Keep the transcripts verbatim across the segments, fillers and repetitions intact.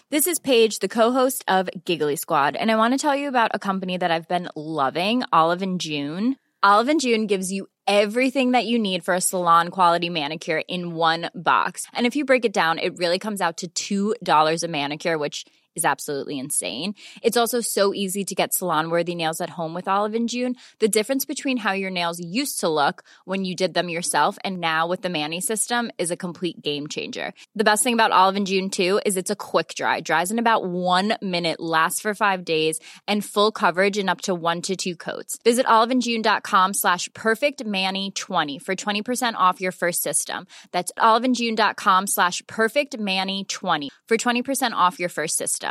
This is Paige, the co-host of Giggly Squad, and I want to tell you about a company that I've been loving, Olive and June. Olive and June gives you everything that you need for a salon-quality manicure in one box. And if you break it down, it really comes out to two dollars a manicure, which is absolutely insane. It's also so easy to get salon-worthy nails at home with Olive and June. The difference between how your nails used to look when you did them yourself and now with the Mani system is a complete game changer. The best thing about Olive and June, too, is it's a quick dry. Dries in about one minute, lasts for five days, and full coverage in up to one to two coats. Visit oliveandjune.com slash perfectmani20 for twenty percent off your first system. That's oliveandjune.com slash perfectmani20 for twenty percent off your first system.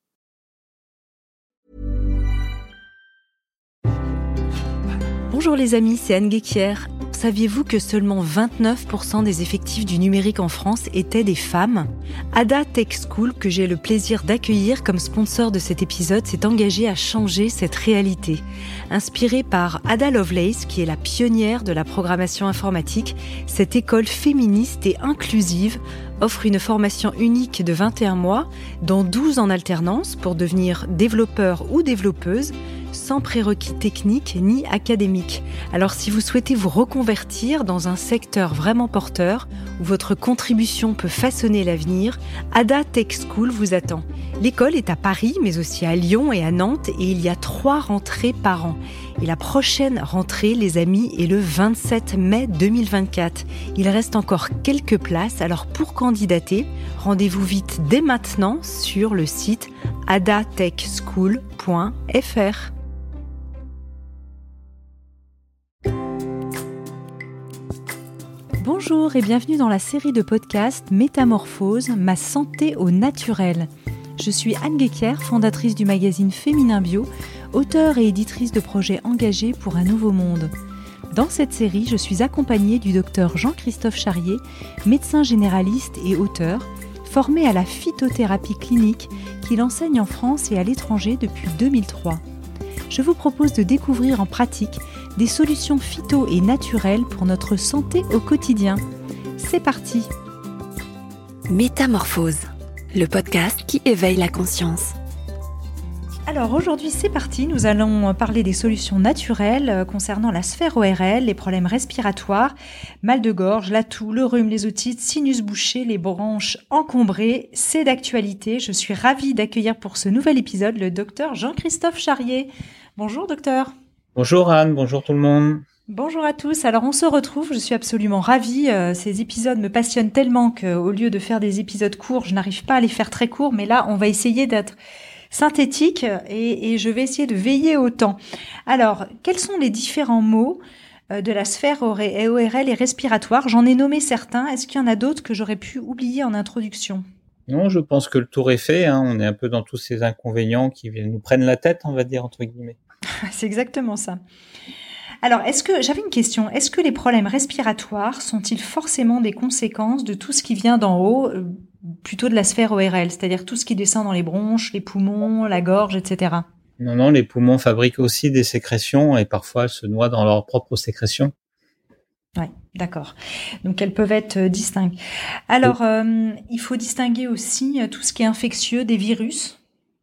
Bonjour les amis, c'est Anne Guéquier. Saviez-vous que seulement vingt-neuf pour cent des effectifs du numérique en France étaient des femmes ? Ada Tech School, que j'ai le plaisir d'accueillir comme sponsor de cet épisode, s'est engagée à changer cette réalité. Inspirée par Ada Lovelace, qui est la pionnière de la programmation informatique, cette école féministe et inclusive offre une formation unique de vingt et un mois, dont douze en alternance pour devenir développeur ou développeuse, sans prérequis techniques ni académiques. Alors si vous souhaitez vous reconvertir dans un secteur vraiment porteur, où votre contribution peut façonner l'avenir, Ada Tech School vous attend. L'école est à Paris, mais aussi à Lyon et à Nantes, et il y a trois rentrées par an. Et la prochaine rentrée, les amis, est le vingt-sept mai deux mille vingt-quatre. Il reste encore quelques places, alors pour candidater, rendez-vous vite dès maintenant sur le site ada tech school point f r. Bonjour et bienvenue dans la série de podcasts Métamorphose, ma santé au naturel. Je suis Anne Guéquier, fondatrice du magazine Féminin Bio, auteure et éditrice de projets engagés pour un nouveau monde. Dans cette série, je suis accompagnée du docteur Jean-Christophe Charrier, médecin généraliste et auteur, formé à la phytothérapie clinique qu'il enseigne en France et à l'étranger depuis deux mille trois. Je vous propose de découvrir en pratique des solutions phyto et naturelles pour notre santé au quotidien. C'est parti! Métamorphose, le podcast qui éveille la conscience. Alors aujourd'hui c'est parti, nous allons parler des solutions naturelles concernant la sphère O R L, les problèmes respiratoires, mal de gorge, la toux, le rhume, les otites, sinus bouchés, les bronches encombrées. C'est d'actualité. Je suis ravie d'accueillir pour ce nouvel épisode le docteur Jean-Christophe Charrier. Bonjour docteur. Bonjour Anne, bonjour tout le monde. Bonjour à tous. Alors on se retrouve, je suis absolument ravie. Euh, ces épisodes me passionnent tellement qu'au lieu de faire des épisodes courts, je n'arrive pas à les faire très courts, mais là on va essayer d'être synthétique et, et je vais essayer de veiller au temps. Alors, quels sont les différents mots euh, de la sphère O R L et respiratoire ? J'en ai nommé certains. Est-ce qu'il y en a d'autres que j'aurais pu oublier en introduction ? Non, je pense que le tour est fait. Hein. On est un peu dans tous ces inconvénients qui nous prennent la tête, on va dire, entre guillemets. C'est exactement ça. Alors, est-ce que j'avais une question. Est-ce que les problèmes respiratoires sont-ils forcément des conséquences de tout ce qui vient d'en haut, euh, plutôt de la sphère O R L, c'est-à-dire tout ce qui descend dans les bronches, les poumons, la gorge, et cetera. Non, non, les poumons fabriquent aussi des sécrétions et parfois elles se noient dans leurs propres sécrétions. Oui, d'accord. Donc elles peuvent être distinctes. Alors, oui. euh, il faut distinguer aussi tout ce qui est infectieux des virus ?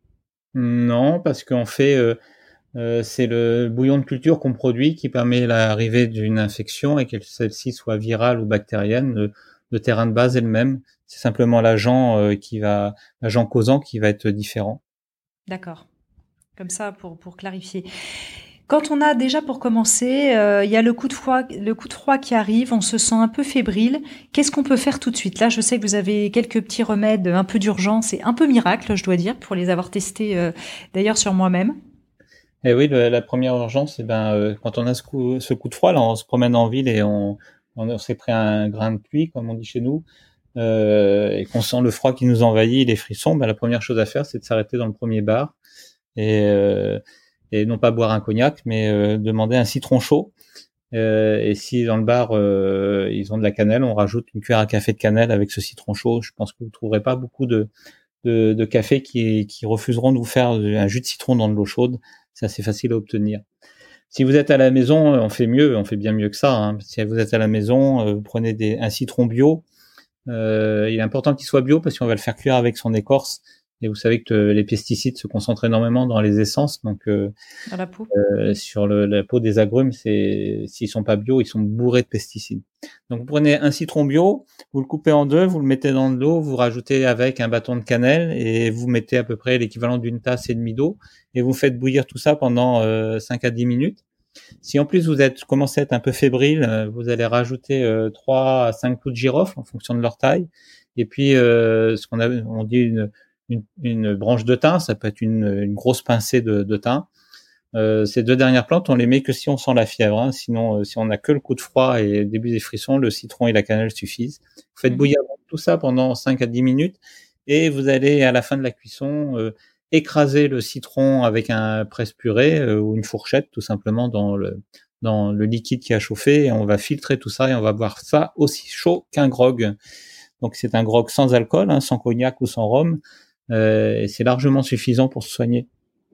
Non, parce qu'en fait, euh, euh, c'est le bouillon de culture qu'on produit qui permet l'arrivée d'une infection et que celle-ci soit virale ou bactérienne. Le, le terrain de base est le même. C'est simplement l'agent euh, qui va, l'agent causant qui va être différent. D'accord. Comme ça, pour pour clarifier. Quand on a déjà, pour commencer, euh, il y a le coup de froid, le coup de froid qui arrive, on se sent un peu fébrile. Qu'est-ce qu'on peut faire tout de suite ? Là, je sais que vous avez quelques petits remèdes, un peu d'urgence et un peu miracle, je dois dire, pour les avoir testés euh, d'ailleurs sur moi-même. Eh oui, le, la première urgence, c'est ben euh, quand on a ce coup, ce coup de froid, là, on se promène en ville et on, on s'est pris un grain de pluie, comme on dit chez nous. Euh, et qu'on sent le froid qui nous envahit, les frissons, ben la première chose à faire, c'est de s'arrêter dans le premier bar et, euh, et non pas boire un cognac, mais euh, demander un citron chaud. Euh, et si dans le bar euh, ils ont de la cannelle, on rajoute une cuillère à café de cannelle avec ce citron chaud. Je pense que vous trouverez pas beaucoup de de, de cafés qui, qui refuseront de vous faire un jus de citron dans de l'eau chaude. C'est assez facile à obtenir. Si vous êtes à la maison, on fait mieux, on fait bien mieux que ça. Hein. Si vous êtes à la maison, vous prenez des, un citron bio. Euh, il est important qu'il soit bio parce qu'on va le faire cuire avec son écorce Et vous savez que les pesticides se concentrent énormément dans les essences, donc euh, dans la peau. Euh, sur le, la peau des agrumes, c'est s'ils sont pas bio, ils sont bourrés de pesticides. Donc vous prenez un citron bio, vous le coupez en deux, vous le mettez dans de l'eau, vous rajoutez avec un bâton de cannelle et vous mettez à peu près l'équivalent d'une tasse et demie d'eau et vous faites bouillir tout ça pendant euh, cinq à dix minutes. Si en plus vous êtes commencez à être un peu fébrile, vous allez rajouter euh, trois à cinq clous de girofle en fonction de leur taille et puis euh, ce qu'on a on dit une, une une branche de thym, ça peut être une, une grosse pincée de, de thym. Euh, ces deux dernières plantes, on les met que si on sent la fièvre. Hein. Sinon, euh, si on n'a que le coup de froid et le début des frissons, le citron et la cannelle suffisent. Vous faites mmh. bouillir tout ça pendant cinq à dix minutes et vous allez, à la fin de la cuisson, euh, écraser le citron avec un presse-purée euh, ou une fourchette, tout simplement, dans le, dans le liquide qui a chauffé. Et on va filtrer tout ça et on va boire ça aussi chaud qu'un grog. Donc, c'est un grog sans alcool, hein, sans cognac ou sans rhum. Euh, et c'est largement suffisant pour se soigner.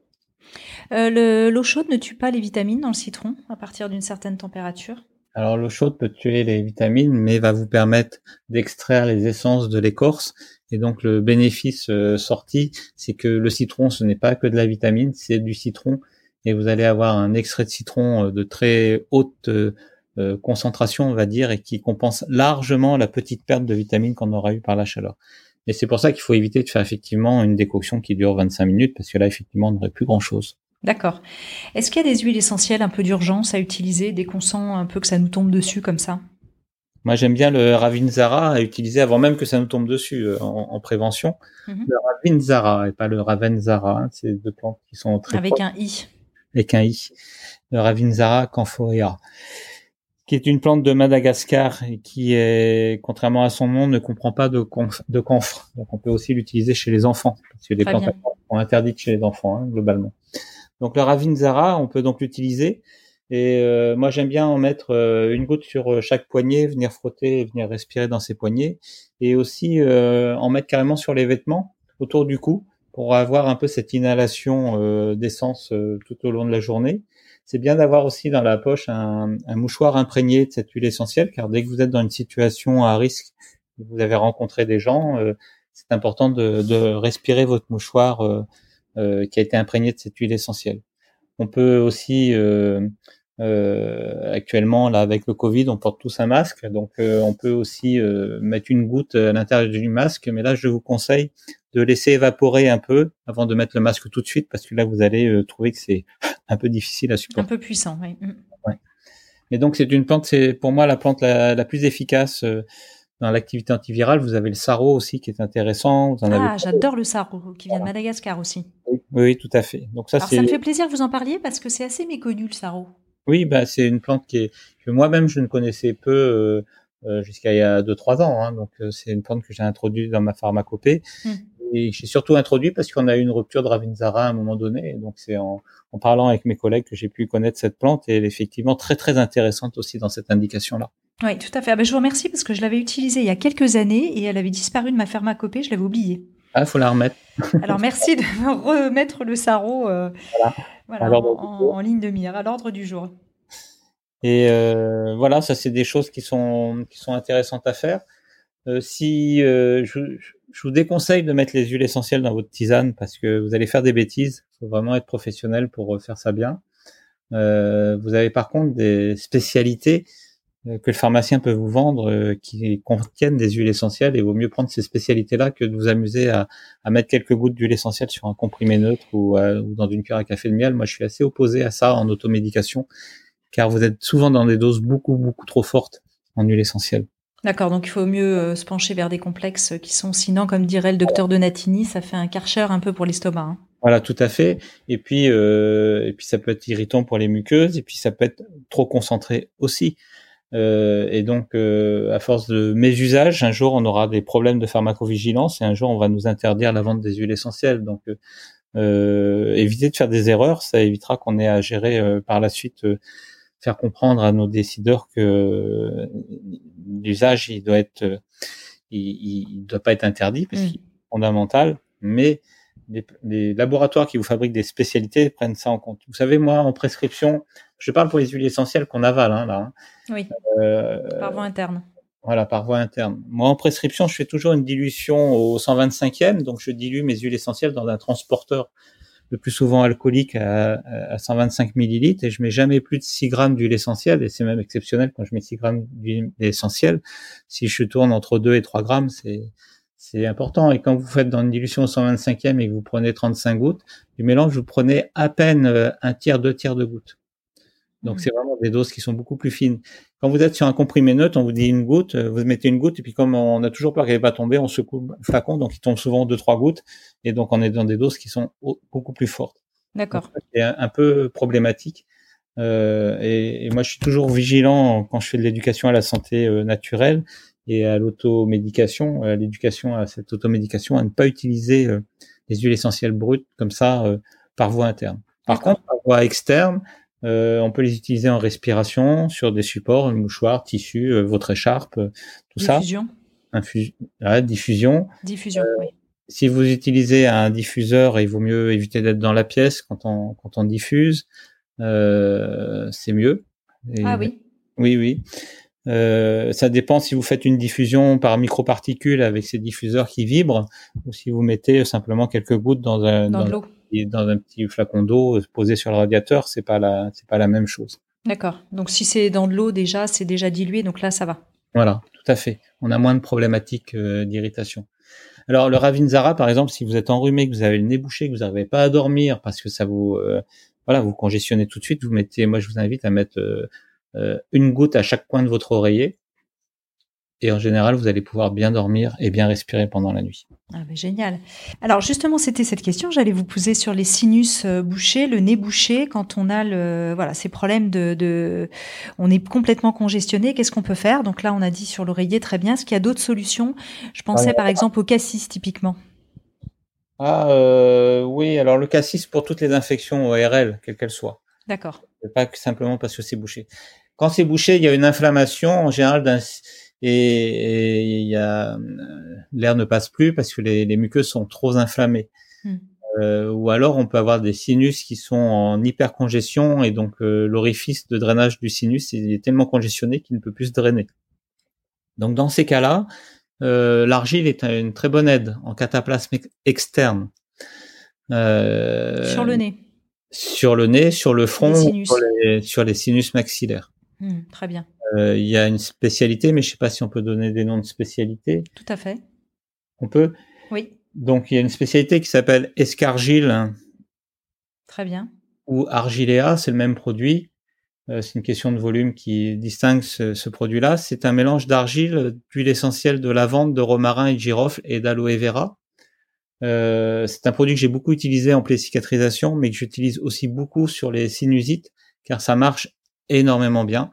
Euh, le, l'eau chaude ne tue pas les vitamines dans le citron à partir d'une certaine température? Alors l'eau chaude peut tuer les vitamines, mais va vous permettre d'extraire les essences de l'écorce. Et donc le bénéfice euh, sorti, c'est que le citron, ce n'est pas que de la vitamine, c'est du citron. Et vous allez avoir un extrait de citron euh, de très haute euh, euh, concentration, on va dire, et qui compense largement la petite perte de vitamines qu'on aura eu par la chaleur. Et c'est pour ça qu'il faut éviter de faire effectivement une décoction qui dure vingt-cinq minutes, parce que là, effectivement, on n'aurait plus grand-chose. D'accord. Est-ce qu'il y a des huiles essentielles un peu d'urgence à utiliser dès qu'on sent un peu que ça nous tombe dessus comme ça? Moi, j'aime bien le Ravintsara à utiliser avant même que ça nous tombe dessus euh, en, en prévention. Mm-hmm. Le Ravintsara et pas le Ravensara. Hein, c'est deux plantes qui sont très avec un i. Avec un i. Le Ravintsara camphorea, qui est une plante de Madagascar et qui est, contrairement à son nom, ne comprend pas de, conf- de camphre. Donc, on peut aussi l'utiliser chez les enfants, parce que les plantes sont interdites chez les enfants, hein, globalement. Donc, le Ravintsara, on peut donc l'utiliser. Et euh, moi, j'aime bien en mettre euh, une goutte sur chaque poignet, venir frotter et venir respirer dans ses poignets. Et aussi euh, en mettre carrément sur les vêtements, autour du cou, pour avoir un peu cette inhalation euh, d'essence euh, tout au long de la journée. C'est bien d'avoir aussi dans la poche un, un mouchoir imprégné de cette huile essentielle, car dès que vous êtes dans une situation à risque, vous avez rencontré des gens, euh, c'est important de, de respirer votre mouchoir euh, euh, qui a été imprégné de cette huile essentielle. On peut aussi, euh, euh, actuellement, là, avec le Covid, on porte tous un masque, donc euh, on peut aussi euh, mettre une goutte à l'intérieur du masque, mais là, je vous conseille de laisser évaporer un peu avant de mettre le masque tout de suite, parce que là, vous allez euh, trouver que c'est un peu difficile à supporter. Un peu puissant, oui. Ouais. Mais donc, c'est une plante, c'est pour moi la plante la, la plus efficace euh, dans l'activité antivirale. Vous avez le sarro aussi qui est intéressant. Vous en ah, avez... j'adore le sarro, qui vient de Madagascar aussi. Oui, oui, tout à fait. Donc ça, Alors, c'est... ça me fait plaisir que vous en parliez parce que c'est assez méconnu, le sarro. Oui, bah, c'est une plante qui est, que moi-même je ne connaissais peu euh, euh, jusqu'à il y a deux trois ans. Hein, donc euh, c'est une plante que j'ai introduite dans ma pharmacopée. Mmh. Et j'ai surtout introduit parce qu'on a eu une rupture de Ravintsara à un moment donné. Donc c'est en, en parlant avec mes collègues que j'ai pu connaître cette plante et elle est effectivement très très intéressante aussi dans cette indication-là. Oui, tout à fait. Ah ben, je vous remercie parce que je l'avais utilisée il y a quelques années et elle avait disparu de ma pharmacopée, je l'avais oubliée. Ah, faut la remettre. Alors merci de me remettre le sarro euh, voilà. Voilà, en, en, en ligne de mire, à l'ordre du jour. Et euh, voilà, ça c'est des choses qui sont qui sont intéressantes à faire. Euh, si euh, je, je vous déconseille de mettre les huiles essentielles dans votre tisane parce que vous allez faire des bêtises. Il faut vraiment être professionnel pour faire ça bien. Euh, vous avez par contre des spécialités que le pharmacien peut vous vendre euh, qui contiennent des huiles essentielles et il vaut mieux prendre ces spécialités-là que de vous amuser à, à mettre quelques gouttes d'huile essentielle sur un comprimé neutre ou, à, ou dans une cuillère à café de miel. Moi, je suis assez opposé à ça en automédication car vous êtes souvent dans des doses beaucoup, beaucoup trop fortes en huile essentielle. D'accord, donc il faut mieux euh, se pencher vers des complexes qui sont, sinon, comme dirait le docteur Donatini, ça fait un karcher un peu pour l'estomac. Hein. Voilà, tout à fait. Et puis, euh, et puis ça peut être irritant pour les muqueuses et puis ça peut être trop concentré aussi. Euh, et donc, euh, à force de mésusage, un jour on aura des problèmes de pharmacovigilance et un jour on va nous interdire la vente des huiles essentielles. Donc, euh, éviter de faire des erreurs, ça évitera qu'on ait à gérer euh, par la suite, euh, faire comprendre à nos décideurs que euh, l'usage il doit être, euh, il, il doit pas être interdit parce mmh. qu'il est fondamental, mais les, les laboratoires qui vous fabriquent des spécialités prennent ça en compte. Vous savez, moi, en prescription, je parle pour les huiles essentielles qu'on avale, hein, là. Hein. Oui. Euh, par voie interne. Voilà, par voie interne. Moi, en prescription, je fais toujours une dilution au cent vingt-cinquième, donc je dilue mes huiles essentielles dans un transporteur, le plus souvent alcoolique, à, à cent vingt-cinq millilitres, et je mets jamais plus de six grammes d'huile essentielle, et c'est même exceptionnel quand je mets six grammes d'huile essentielle. Si je tourne entre deux et trois grammes, c'est, c'est important. Et quand vous faites dans une dilution au cent vingt-cinquième et que vous prenez trente-cinq gouttes, du mélange, vous prenez à peine un tiers, deux tiers de gouttes. Donc, mmh. c'est vraiment des doses qui sont beaucoup plus fines. Quand vous êtes sur un comprimé neutre, on vous dit une goutte, vous mettez une goutte, et puis comme on a toujours peur qu'elle va pas tomber, on secoue le flacon, donc il tombe souvent deux, trois gouttes, et donc on est dans des doses qui sont beaucoup plus fortes. D'accord. C'est un, un peu problématique. Euh, et, et moi, je suis toujours vigilant quand je fais de l'éducation à la santé euh, naturelle et à l'automédication, à l'éducation à cette automédication, à ne pas utiliser euh, les huiles essentielles brutes comme ça euh, par voie interne. Par D'accord. contre, par voie externe, Euh, on peut les utiliser en respiration, sur des supports, le mouchoir, tissu, euh, votre écharpe, euh, tout diffusion. ça. Diffusion. Ouais, diffusion. Diffusion, euh, oui. Si vous utilisez un diffuseur, il vaut mieux éviter d'être dans la pièce quand on, quand on diffuse. Euh, c'est mieux. Et, ah oui. Oui, oui. Euh, ça dépend si vous faites une diffusion par microparticules avec ces diffuseurs qui vibrent, ou si vous mettez simplement quelques gouttes dans un, dans, dans de l'eau. dans un petit flacon d'eau posé sur le radiateur, c'est pas la, c'est pas la même chose. D'accord. Donc si c'est dans de l'eau déjà, c'est déjà dilué, donc là ça va. Voilà, tout à fait. On a moins de problématiques euh, d'irritation. Alors le Ravinzara, par exemple, si vous êtes enrhumé, que vous avez le nez bouché, que vous n'arrivez pas à dormir parce que ça vous, euh, voilà, vous congestionnez tout de suite, vous mettez, moi je vous invite à mettre euh, euh, une goutte à chaque coin de votre oreiller. Et en général, vous allez pouvoir bien dormir et bien respirer pendant la nuit. Ah ben génial. Alors justement, c'était cette question, j'allais vous poser sur les sinus bouchés, le nez bouché, quand on a le, voilà, ces problèmes de, de, on est complètement congestionné, qu'est-ce qu'on peut faire? Donc là, on a dit sur l'oreiller, très bien. Est-ce qu'il y a d'autres solutions? Je pensais ah, par exemple au cassis, typiquement. Ah euh, oui, alors le cassis pour toutes les infections O R L, quelles qu'elles soient. D'accord. C'est pas que simplement parce que c'est bouché. Quand c'est bouché, il y a une inflammation en général d'un et il y a l'air ne passe plus parce que les, les muqueuses sont trop inflammées. Mmh. Euh, ou alors on peut avoir des sinus qui sont en hypercongestion et donc euh, l'orifice de drainage du sinus il est tellement congestionné qu'il ne peut plus se drainer. Donc dans ces cas-là, euh, l'argile est une très bonne aide en cataplasme externe. Euh, sur le nez. Sur le nez, sur le front, les sur, les, sur les sinus maxillaires. Mmh, très bien. Il euh, y a une spécialité, mais je ne sais pas si on peut donner des noms de spécialités. Tout à fait. On peut ? Oui. Donc, il y a une spécialité qui s'appelle escargile. Très bien. Ou argilea, c'est le même produit. Euh, c'est une question de volume qui distingue ce, ce produit-là. C'est un mélange d'argile, d'huile essentielle de lavande, de romarin et de girofle et d'aloe vera. Euh, c'est un produit que j'ai beaucoup utilisé en plé-cicatrisation, mais que j'utilise aussi beaucoup sur les sinusites, car ça marche énormément bien.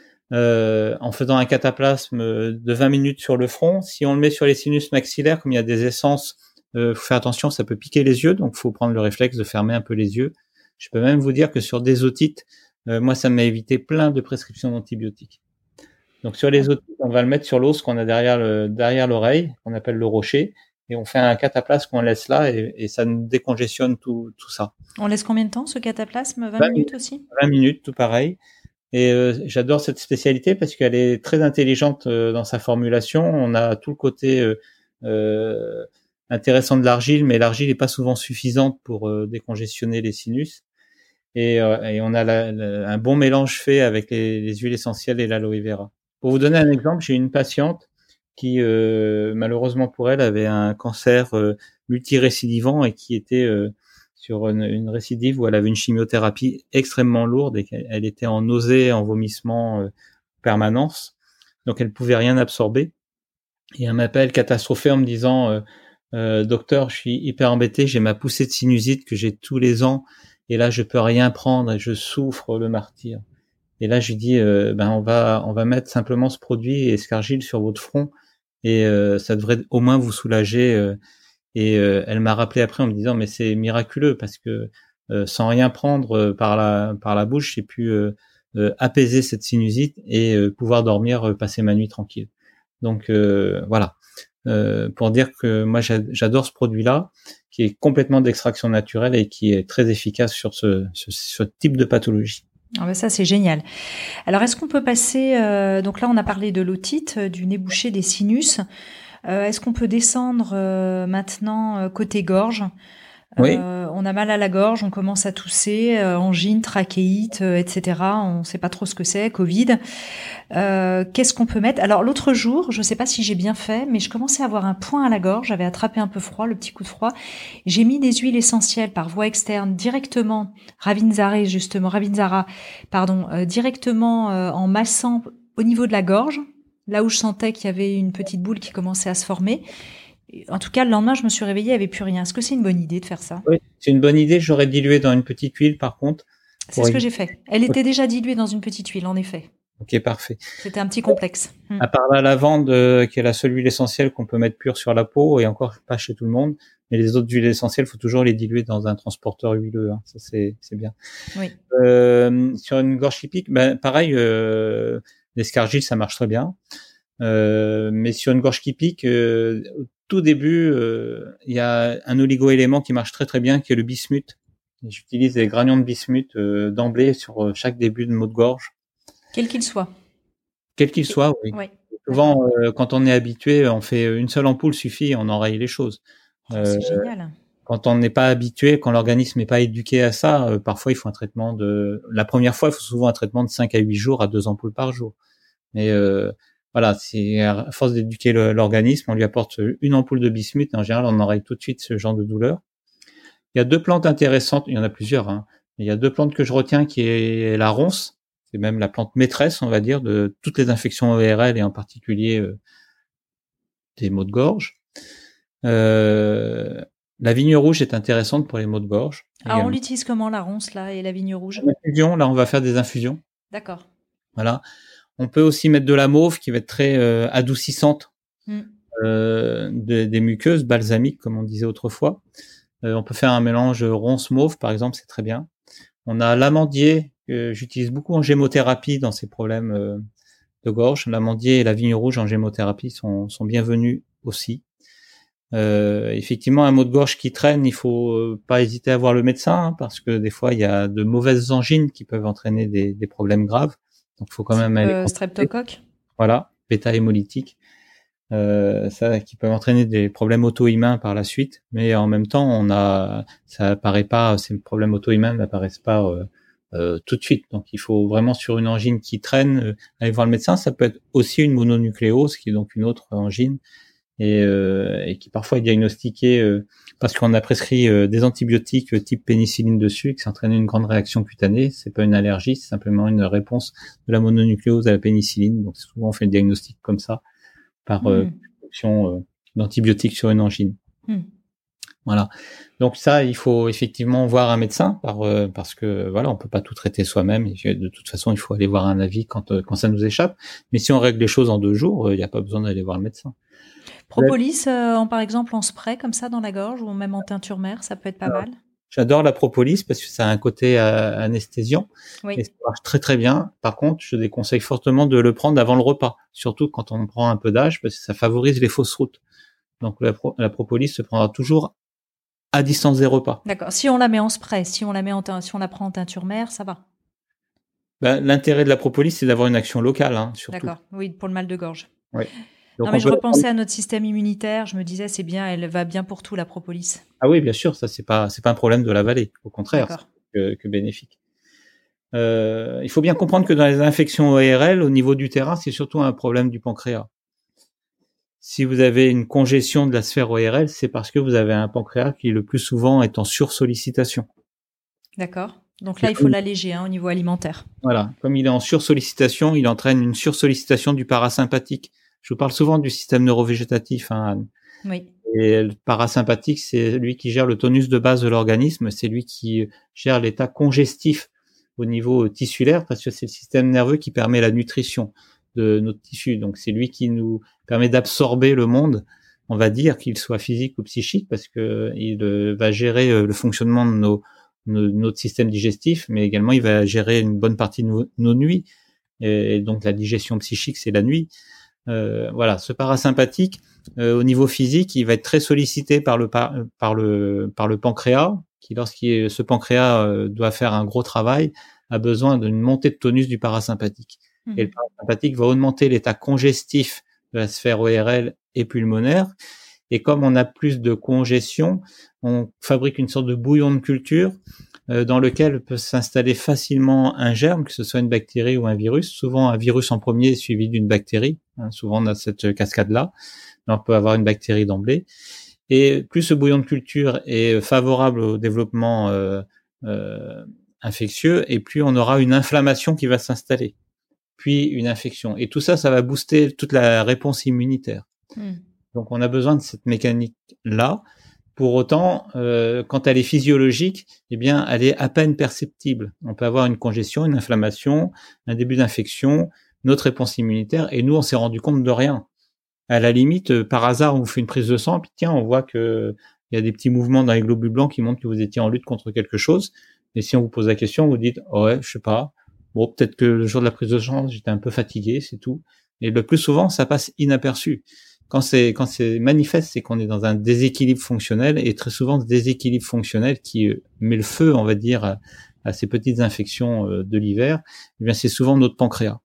Euh, en faisant un cataplasme de vingt minutes sur le front. Si on le met sur les sinus maxillaires, comme il y a des essences, euh, faut faire attention, ça peut piquer les yeux, donc faut prendre le réflexe de fermer un peu les yeux. Je peux même vous dire que sur des otites, euh, moi ça m'a évité plein de prescriptions d'antibiotiques. Donc sur les otites, on va le mettre sur l'os qu'on a derrière le, derrière l'oreille, qu'on appelle le rocher, et on fait un cataplasme qu'on laisse là, et, et ça nous décongestionne tout, tout ça. On laisse combien de temps ce cataplasme? vingt minutes aussi? vingt minutes, tout pareil. Et euh, j'adore cette spécialité parce qu'elle est très intelligente euh, dans sa formulation. On a tout le côté euh, euh, intéressant de l'argile, mais l'argile n'est pas souvent suffisante pour euh, décongestionner les sinus. Et, euh, et on a la, la, un bon mélange fait avec les, les huiles essentielles et l'aloe vera. Pour vous donner un exemple, j'ai une patiente qui, euh, malheureusement pour elle, avait un cancer euh, multirécidivant et qui était euh, sur une, une récidive où elle avait une chimiothérapie extrêmement lourde et qu'elle était en nausée, en vomissement euh, permanence. Donc elle pouvait rien absorber. Et elle m'appelle catastrophée en me disant euh, euh, docteur, je suis hyper embêté, j'ai ma poussée de sinusite que j'ai tous les ans et là je peux rien prendre et je souffre le martyre. Et là je lui dis euh, ben on va on va mettre simplement ce produit escargile sur votre front et euh, ça devrait au moins vous soulager. Euh, Et euh, elle m'a rappelé après en me disant mais c'est miraculeux parce que euh, sans rien prendre euh, par la par la bouche, j'ai pu euh, euh, apaiser cette sinusite et euh, pouvoir dormir, euh, passer ma nuit tranquille. Donc euh, voilà, euh, pour dire que moi j'adore ce produit-là qui est complètement d'extraction naturelle et qui est très efficace sur ce, ce, ce type de pathologie. Ah ben ça, c'est génial. Alors, est-ce qu'on peut passer... Euh, donc là, on a parlé de l'otite, euh, du nez bouché, des sinus. Euh, est-ce qu'on peut descendre euh, maintenant euh, côté gorge? Oui. Euh, on a mal à la gorge, on commence à tousser, euh, angine, trachéite, euh, et cetera. On ne sait pas trop ce que c'est, Covid. Euh, qu'est-ce qu'on peut mettre? Alors l'autre jour, je ne sais pas si j'ai bien fait, mais je commençais à avoir un point à la gorge. J'avais attrapé un peu froid, le petit coup de froid. J'ai mis des huiles essentielles par voie externe directement, Ravinzara justement, Ravinzara, pardon, euh, directement euh, en massant au niveau de la gorge, là où je sentais qu'il y avait une petite boule qui commençait à se former. En tout cas, le lendemain, je me suis réveillée, il n'y avait plus rien. Est-ce que c'est une bonne idée de faire ça? Oui, c'est une bonne idée. J'aurais dilué dans une petite huile, par contre. C'est ce que j'ai fait. Elle était déjà diluée dans une petite huile, en effet. Ok, parfait. C'était un petit complexe. Hum. À part la lavande, euh, qui est la seule huile essentielle qu'on peut mettre pure sur la peau, et encore pas chez tout le monde, mais les autres huiles essentielles, il faut toujours les diluer dans un transporteur huileux. Hein. Ça, c'est, c'est bien. Oui. Euh, sur une gorge qui pique, ben, pareil, euh, l'escargile, ça marche très bien. Euh, mais sur une gorge qui pique, euh, au tout début, euh, il y a un oligo-élément qui marche très très bien, qui est le bismuth. Et j'utilise des granions de bismuth euh, d'emblée sur chaque début de mot de gorge. Quel qu'il soit. Quel qu'il soit, oui. Oui. Souvent, euh, quand on est habitué, on fait une seule ampoule suffit, on enraye les choses. Oh, c'est euh, génial. Quand on n'est pas habitué, quand l'organisme n'est pas éduqué à ça, euh, parfois il faut un traitement de... La première fois, il faut souvent un traitement de cinq à huit jours à deux ampoules par jour. Mais euh, voilà, c'est à force d'éduquer le, l'organisme, on lui apporte une ampoule de bismuth, et en général, on enraye tout de suite ce genre de douleur. Il y a deux plantes intéressantes, il y en a plusieurs, hein. Il y a deux plantes que je retiens, qui est la ronce, c'est même la plante maîtresse, on va dire, de toutes les infections O R L et en particulier euh, des maux de gorge. Euh, la vigne rouge est intéressante pour les maux de gorge. Ah, on l'utilise comment, la ronce, là, et la vigne rouge? Infusion, là, on va faire des infusions. D'accord. Voilà. On peut aussi mettre de la mauve qui va être très euh, adoucissante, mm. euh, de, des muqueuses, balsamiques, comme on disait autrefois. Euh, on peut faire un mélange ronce-mauve, par exemple, c'est très bien. On a l'amandier, que j'utilise beaucoup en gémothérapie dans ces problèmes euh, de gorge. L'amandier et la vigne rouge en gémothérapie sont, sont bienvenus aussi. Euh, effectivement, un mot de gorge qui traîne, il faut pas hésiter à voir le médecin, hein, parce que des fois, il y a de mauvaises angines qui peuvent entraîner des, des problèmes graves. Donc, il faut quand même aller euh, streptocoque. Voilà, bêta-hémolytique. Euh, ça qui peut entraîner des problèmes auto-immuns par la suite, mais en même temps, on a, ça apparaît pas, ces problèmes auto-immuns n'apparaissent pas euh, euh, tout de suite. Donc, il faut vraiment sur une angine qui traîne, euh, aller voir le médecin. Ça peut être aussi une mononucléose, qui est donc une autre angine, et, euh, et qui parfois est diagnostiquée euh, parce qu'on a prescrit euh, des antibiotiques euh, type pénicilline dessus, qui s'entraîne une grande réaction cutanée. C'est pas une allergie, c'est simplement une réponse de la mononucléose à la pénicilline. Donc, souvent, on fait le diagnostic comme ça, par euh, prescription euh, d'antibiotiques sur une angine. Mm. Voilà. Donc ça, il faut effectivement voir un médecin, par, euh, parce que voilà, on peut pas tout traiter soi-même. Et de toute façon, il faut aller voir un avis quand euh, quand ça nous échappe. Mais si on règle les choses en deux jours, il euh, n'y a pas besoin d'aller voir le médecin. Propolis, euh, en, par exemple, en spray comme ça dans la gorge, ou même en teinture mère, ça peut être pas Alors, mal. J'adore la propolis parce que ça a un côté euh, anesthésiant. Oui. Et ça marche très très bien. Par contre, je déconseille fortement de le prendre avant le repas, surtout quand on prend un peu d'âge, parce que ça favorise les fausses routes. Donc la, pro- la propolis se prendra toujours à distance des repas. D'accord. Si on la met en spray, si on la met en te- si on la prend en teinture mère, ça va. Ben, l'intérêt de la propolis, c'est d'avoir une action locale, hein, surtout. D'accord. Oui, pour le mal de gorge. Oui. Donc non, mais je repensais à notre système immunitaire. Je me disais, c'est bien, elle va bien pour tout, la propolis. Ah oui, bien sûr, ça c'est pas c'est pas un problème de l'avaler, au contraire, c'est que, que bénéfique. Euh, il faut bien comprendre que dans les infections O R L, au niveau du terrain, c'est surtout un problème du pancréas. Si vous avez une congestion de la sphère O R L, c'est parce que vous avez un pancréas qui le plus souvent est en sursollicitation. D'accord. Donc là, il faut l'alléger hein, au niveau alimentaire. Voilà. Comme il est en sursollicitation, il entraîne une sursollicitation du parasympathique. Je vous parle souvent du système neurovégétatif, hein, Anne. Oui. Et le parasympathique, c'est lui qui gère le tonus de base de l'organisme, c'est lui qui gère l'état congestif au niveau tissulaire, parce que c'est le système nerveux qui permet la nutrition de notre tissu. Donc c'est lui qui nous permet d'absorber le monde, on va dire, qu'il soit physique ou psychique, parce que il va gérer le fonctionnement de nos, nos notre système digestif, mais également il va gérer une bonne partie de nos, nos nuits. Et donc la digestion psychique, c'est la nuit. Euh, voilà, ce parasympathique, euh, au niveau physique, il va être très sollicité par le par, par le par le pancréas, qui, lorsqu'il ce pancréas euh, doit faire un gros travail, a besoin d'une montée de tonus du parasympathique. Mmh. Et le parasympathique va augmenter l'état congestif de la sphère O R L et pulmonaire. Et comme on a plus de congestion, on fabrique une sorte de bouillon de culture euh, dans lequel peut s'installer facilement un germe, que ce soit une bactérie ou un virus. Souvent, un virus en premier suivi d'une bactérie. Hein, souvent, on a cette cascade-là. On peut avoir une bactérie d'emblée. Et plus ce bouillon de culture est favorable au développement euh, euh, infectieux, et plus on aura une inflammation qui va s'installer, puis une infection. Et tout ça, ça va booster toute la réponse immunitaire. Mmh. Donc, on a besoin de cette mécanique-là. Pour autant, euh, quand elle est physiologique, eh bien, elle est à peine perceptible. On peut avoir une congestion, une inflammation, un début d'infection, notre réponse immunitaire, et nous, on s'est rendu compte de rien. À la limite, par hasard, on vous fait une prise de sang, puis tiens, on voit que il y a des petits mouvements dans les globules blancs qui montrent que vous étiez en lutte contre quelque chose. Et si on vous pose la question, vous dites, oh ouais, je sais pas. Bon, peut-être que le jour de la prise de sang, j'étais un peu fatigué, c'est tout. Et le plus souvent, ça passe inaperçu. Quand c'est, quand c'est manifeste, c'est qu'on est dans un déséquilibre fonctionnel, et très souvent, ce déséquilibre fonctionnel qui met le feu, on va dire, à, à ces petites infections de l'hiver, eh bien, c'est souvent notre pancréas.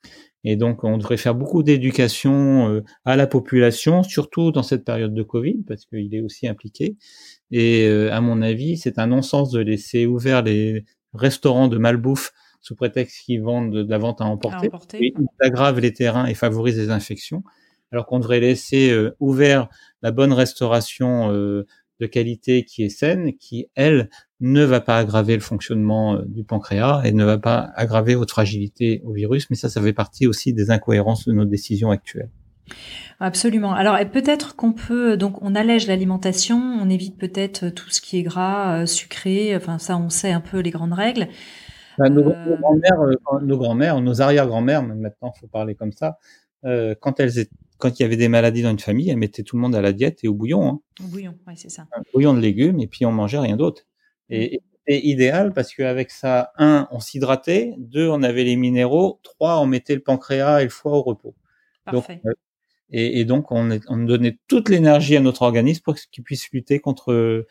Et donc, on devrait faire beaucoup d'éducation à la population, surtout dans cette période de Covid, parce qu'il est aussi impliqué. Et à mon avis, c'est un non-sens de laisser ouverts les restaurants de malbouffe sous prétexte qu'ils vendent de la vente à emporter. À emporter. Et ils aggravent les terrains et favorisent les infections, alors qu'on devrait laisser euh, ouvert la bonne restauration euh, de qualité qui est saine, qui, elle, ne va pas aggraver le fonctionnement euh, du pancréas et ne va pas aggraver votre fragilité au virus. Mais ça, ça fait partie aussi des incohérences de nos décisions actuelles. Absolument. Alors peut-être qu'on peut, donc on allège l'alimentation, on évite peut-être tout ce qui est gras, euh, sucré, enfin ça on sait un peu les grandes règles. Ben, nos, euh... nos grands-mères, euh, nos grands-mères, nos arrière-grands-mères, même maintenant il faut parler comme ça, euh, quand elles étaient, quand il y avait des maladies dans une famille, elles mettaient tout le monde à la diète et au bouillon. Hein. Au bouillon, oui c'est ça. Un bouillon de légumes et puis on mangeait rien d'autre. Et, mmh. et c'est idéal parce qu'avec ça, un, on s'hydratait, deux, on avait les minéraux, trois, on mettait le pancréas et le foie au repos. Parfait. Donc, euh, et, et donc on, est, on donnait toute l'énergie à notre organisme pour qu'il puisse lutter contre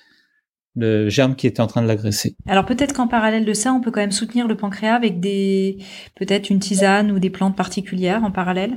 le germe qui était en train de l'agresser. Alors peut-être qu'en parallèle de ça, on peut quand même soutenir le pancréas avec des, peut-être une tisane ou des plantes particulières en parallèle.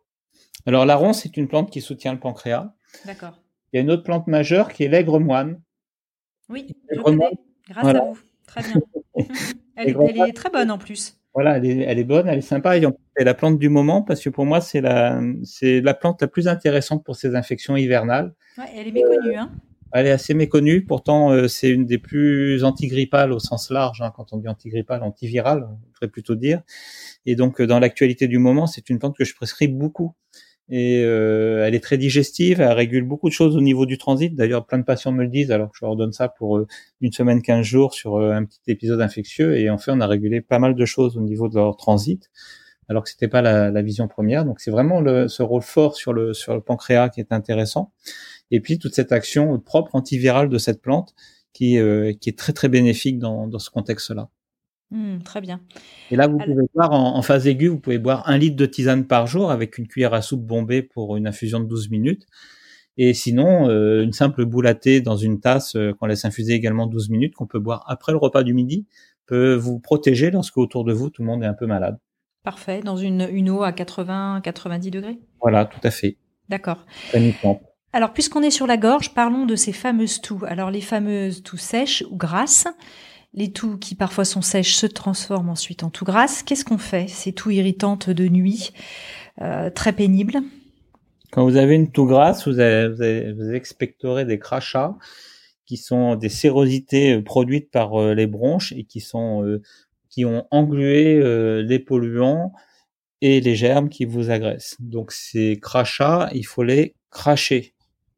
Alors la ronce, c'est une plante qui soutient le pancréas. D'accord. Il y a une autre plante majeure qui est l'aigre moine. Oui, je connais. Moine, grâce voilà. à vous. Très bien. elle, est, elle est très bonne en plus. Voilà, elle est, elle est bonne, elle est sympa. Et c'est la plante du moment parce que pour moi, c'est la, c'est la plante la plus intéressante pour ces infections hivernales. Ouais, elle est méconnue, hein. Elle est assez méconnue, pourtant euh, c'est une des plus antigrippales au sens large, hein, quand on dit antigrippale, antivirale, on devrait plutôt dire. Et donc euh, dans l'actualité du moment, c'est une plante que je prescris beaucoup. Et euh, elle est très digestive, elle régule beaucoup de choses au niveau du transit. D'ailleurs, plein de patients me le disent, alors que je leur donne ça pour euh, une semaine, quinze jours sur euh, un petit épisode infectieux. Et en fait, on a régulé pas mal de choses au niveau de leur transit, alors que c'était pas la, la vision première. Donc c'est vraiment le, ce rôle fort sur le sur le pancréas qui est intéressant. Et puis toute cette action propre antivirale de cette plante qui euh, qui est très très bénéfique dans dans ce contexte-là. Mmh, très bien. Et là, vous Alors... pouvez boire en, en phase aiguë, vous pouvez boire un litre de tisane par jour avec une cuillère à soupe bombée pour une infusion de douze minutes. Et sinon, euh, une simple boule à thé dans une tasse euh, qu'on laisse infuser également douze minutes, qu'on peut boire après le repas du midi, peut vous protéger lorsque autour de vous tout le monde est un peu malade. Parfait. Dans une une eau à quatre-vingts à quatre-vingt-dix degrés. Voilà, tout à fait. D'accord. Uniquement. Alors, puisqu'on est sur la gorge, parlons de ces fameuses toux. Alors, les fameuses toux sèches ou grasses, les toux qui parfois sont sèches se transforment ensuite en toux grasses. Qu'est-ce qu'on fait? Ces toux irritantes de nuit, euh, très pénibles. Quand vous avez une toux grasse, vous, avez, vous, avez, vous expectorez des crachats qui sont des sérosités produites par euh, les bronches et qui sont euh, qui ont englué euh, les polluants et les germes qui vous agressent. Donc ces crachats, il faut les cracher.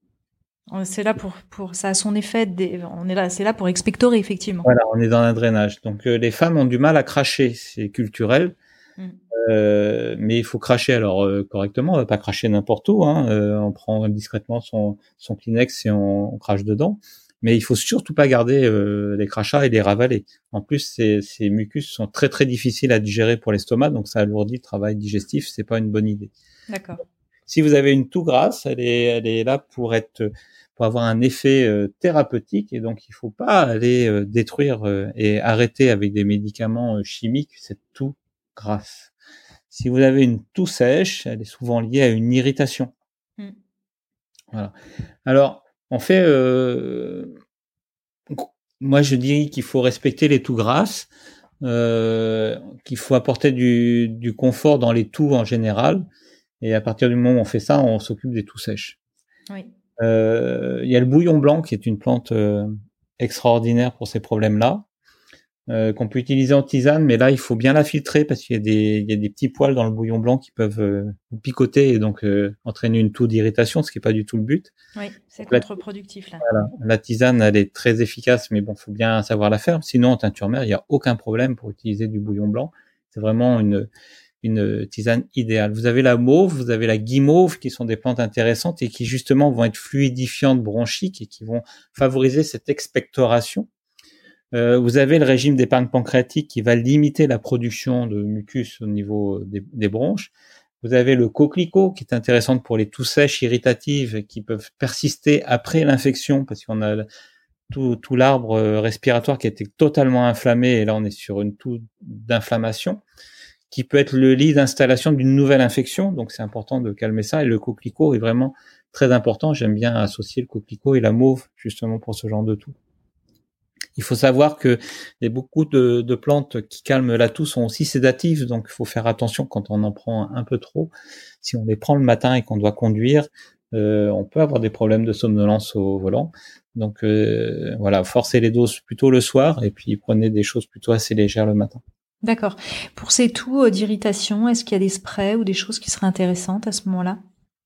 C'est là pour, pour, ça a son effet, des, on est là, c'est là pour expectorer, effectivement. Voilà, on est dans un drainage. Donc, euh, les femmes ont du mal à cracher, c'est culturel. Mm. Euh, mais il faut cracher alors euh, correctement, on va pas cracher n'importe où, hein. Euh, on prend discrètement son, son Kleenex et on, on crache dedans. Mais il faut surtout pas garder euh, les crachats et les ravaler. En plus, ces, ces mucus sont très très difficiles à digérer pour l'estomac, donc ça alourdit le travail digestif, c'est pas une bonne idée. D'accord. Si vous avez une toux grasse, elle est, elle est là pour être, pour avoir un effet euh, thérapeutique, et donc il faut pas aller euh, détruire euh, et arrêter avec des médicaments euh, chimiques cette toux grasse. Si vous avez une toux sèche, elle est souvent liée à une irritation. Mm. Voilà. Alors, on fait, euh, moi je dis qu'il faut respecter les toux grasses, euh, qu'il faut apporter du, du confort dans les toux en général, et à partir du moment où on fait ça, on s'occupe des toux sèches. Oui. Euh, il y a le bouillon blanc qui est une plante euh, extraordinaire pour ces problèmes-là. Euh, qu'on peut utiliser en tisane, mais là il faut bien la filtrer parce qu'il y a des il y a des petits poils dans le bouillon blanc qui peuvent euh, picoter et donc euh, entraîner une toux d'irritation, ce qui est pas du tout le but. Oui, c'est contre-productif là. Voilà, la tisane elle est très efficace, mais bon, faut bien savoir la faire. Sinon en teinture mère, il y a aucun problème pour utiliser du bouillon blanc. C'est vraiment une une tisane idéale. Vous avez la mauve, vous avez la guimauve qui sont des plantes intéressantes et qui justement vont être fluidifiantes bronchiques et qui vont favoriser cette expectoration. Euh, vous avez le régime d'épargne pancréatique qui va limiter la production de mucus au niveau des, des bronches. Vous avez le coquelicot qui est intéressant pour les toux sèches irritatives qui peuvent persister après l'infection parce qu'on a tout, tout l'arbre respiratoire qui a été totalement inflammé et là on est sur une toux d'inflammation qui peut être le lit d'installation d'une nouvelle infection. Donc c'est important de calmer ça et le coquelicot est vraiment très important. J'aime bien associer le coquelicot et la mauve justement pour ce genre de toux. Il faut savoir que il y a beaucoup de, de plantes qui calment la toux sont aussi sédatives, donc il faut faire attention quand on en prend un peu trop. Si on les prend le matin et qu'on doit conduire, euh, on peut avoir des problèmes de somnolence au volant. Donc euh, voilà, forcez les doses plutôt le soir et puis prenez des choses plutôt assez légères le matin. D'accord. Pour ces toux d'irritation, est-ce qu'il y a des sprays ou des choses qui seraient intéressantes à ce moment-là ?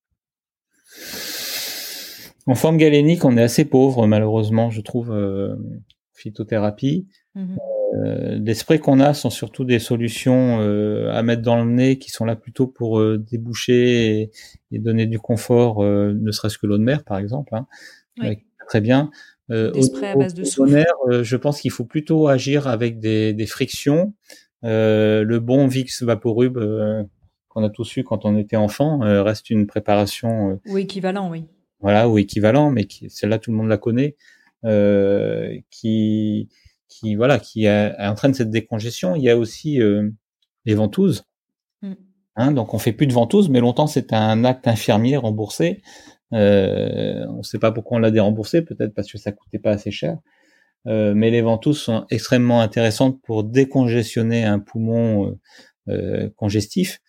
En forme galénique, on est assez pauvre malheureusement, je trouve. Euh, phytothérapie. Mmh. Euh, les sprays qu'on a sont surtout des solutions euh, à mettre dans le nez qui sont là plutôt pour euh, déboucher et, et donner du confort, euh, ne serait-ce que l'eau de mer par exemple. Hein. Oui. Euh, très bien. Euh, des sprays au, à base de souffle. Mer, euh, je pense qu'il faut plutôt agir avec des, des frictions. Euh, le bon Vicks Vaporub euh, qu'on a tous eu quand on était enfant euh, reste une préparation. Euh, ou équivalent, oui. Voilà, ou équivalent, mais qui, celle-là tout le monde la connaît. Euh, qui qui voilà qui a, entraîne cette décongestion. Il y a aussi euh, les ventouses, mm. hein, donc on fait plus de ventouses, mais longtemps c'était un acte infirmier remboursé. Euh, on ne sait pas pourquoi on l'a déremboursé, peut-être parce que ça coûtait pas assez cher. Euh, mais les ventouses sont extrêmement intéressantes pour décongestionner un poumon euh, euh, congestif.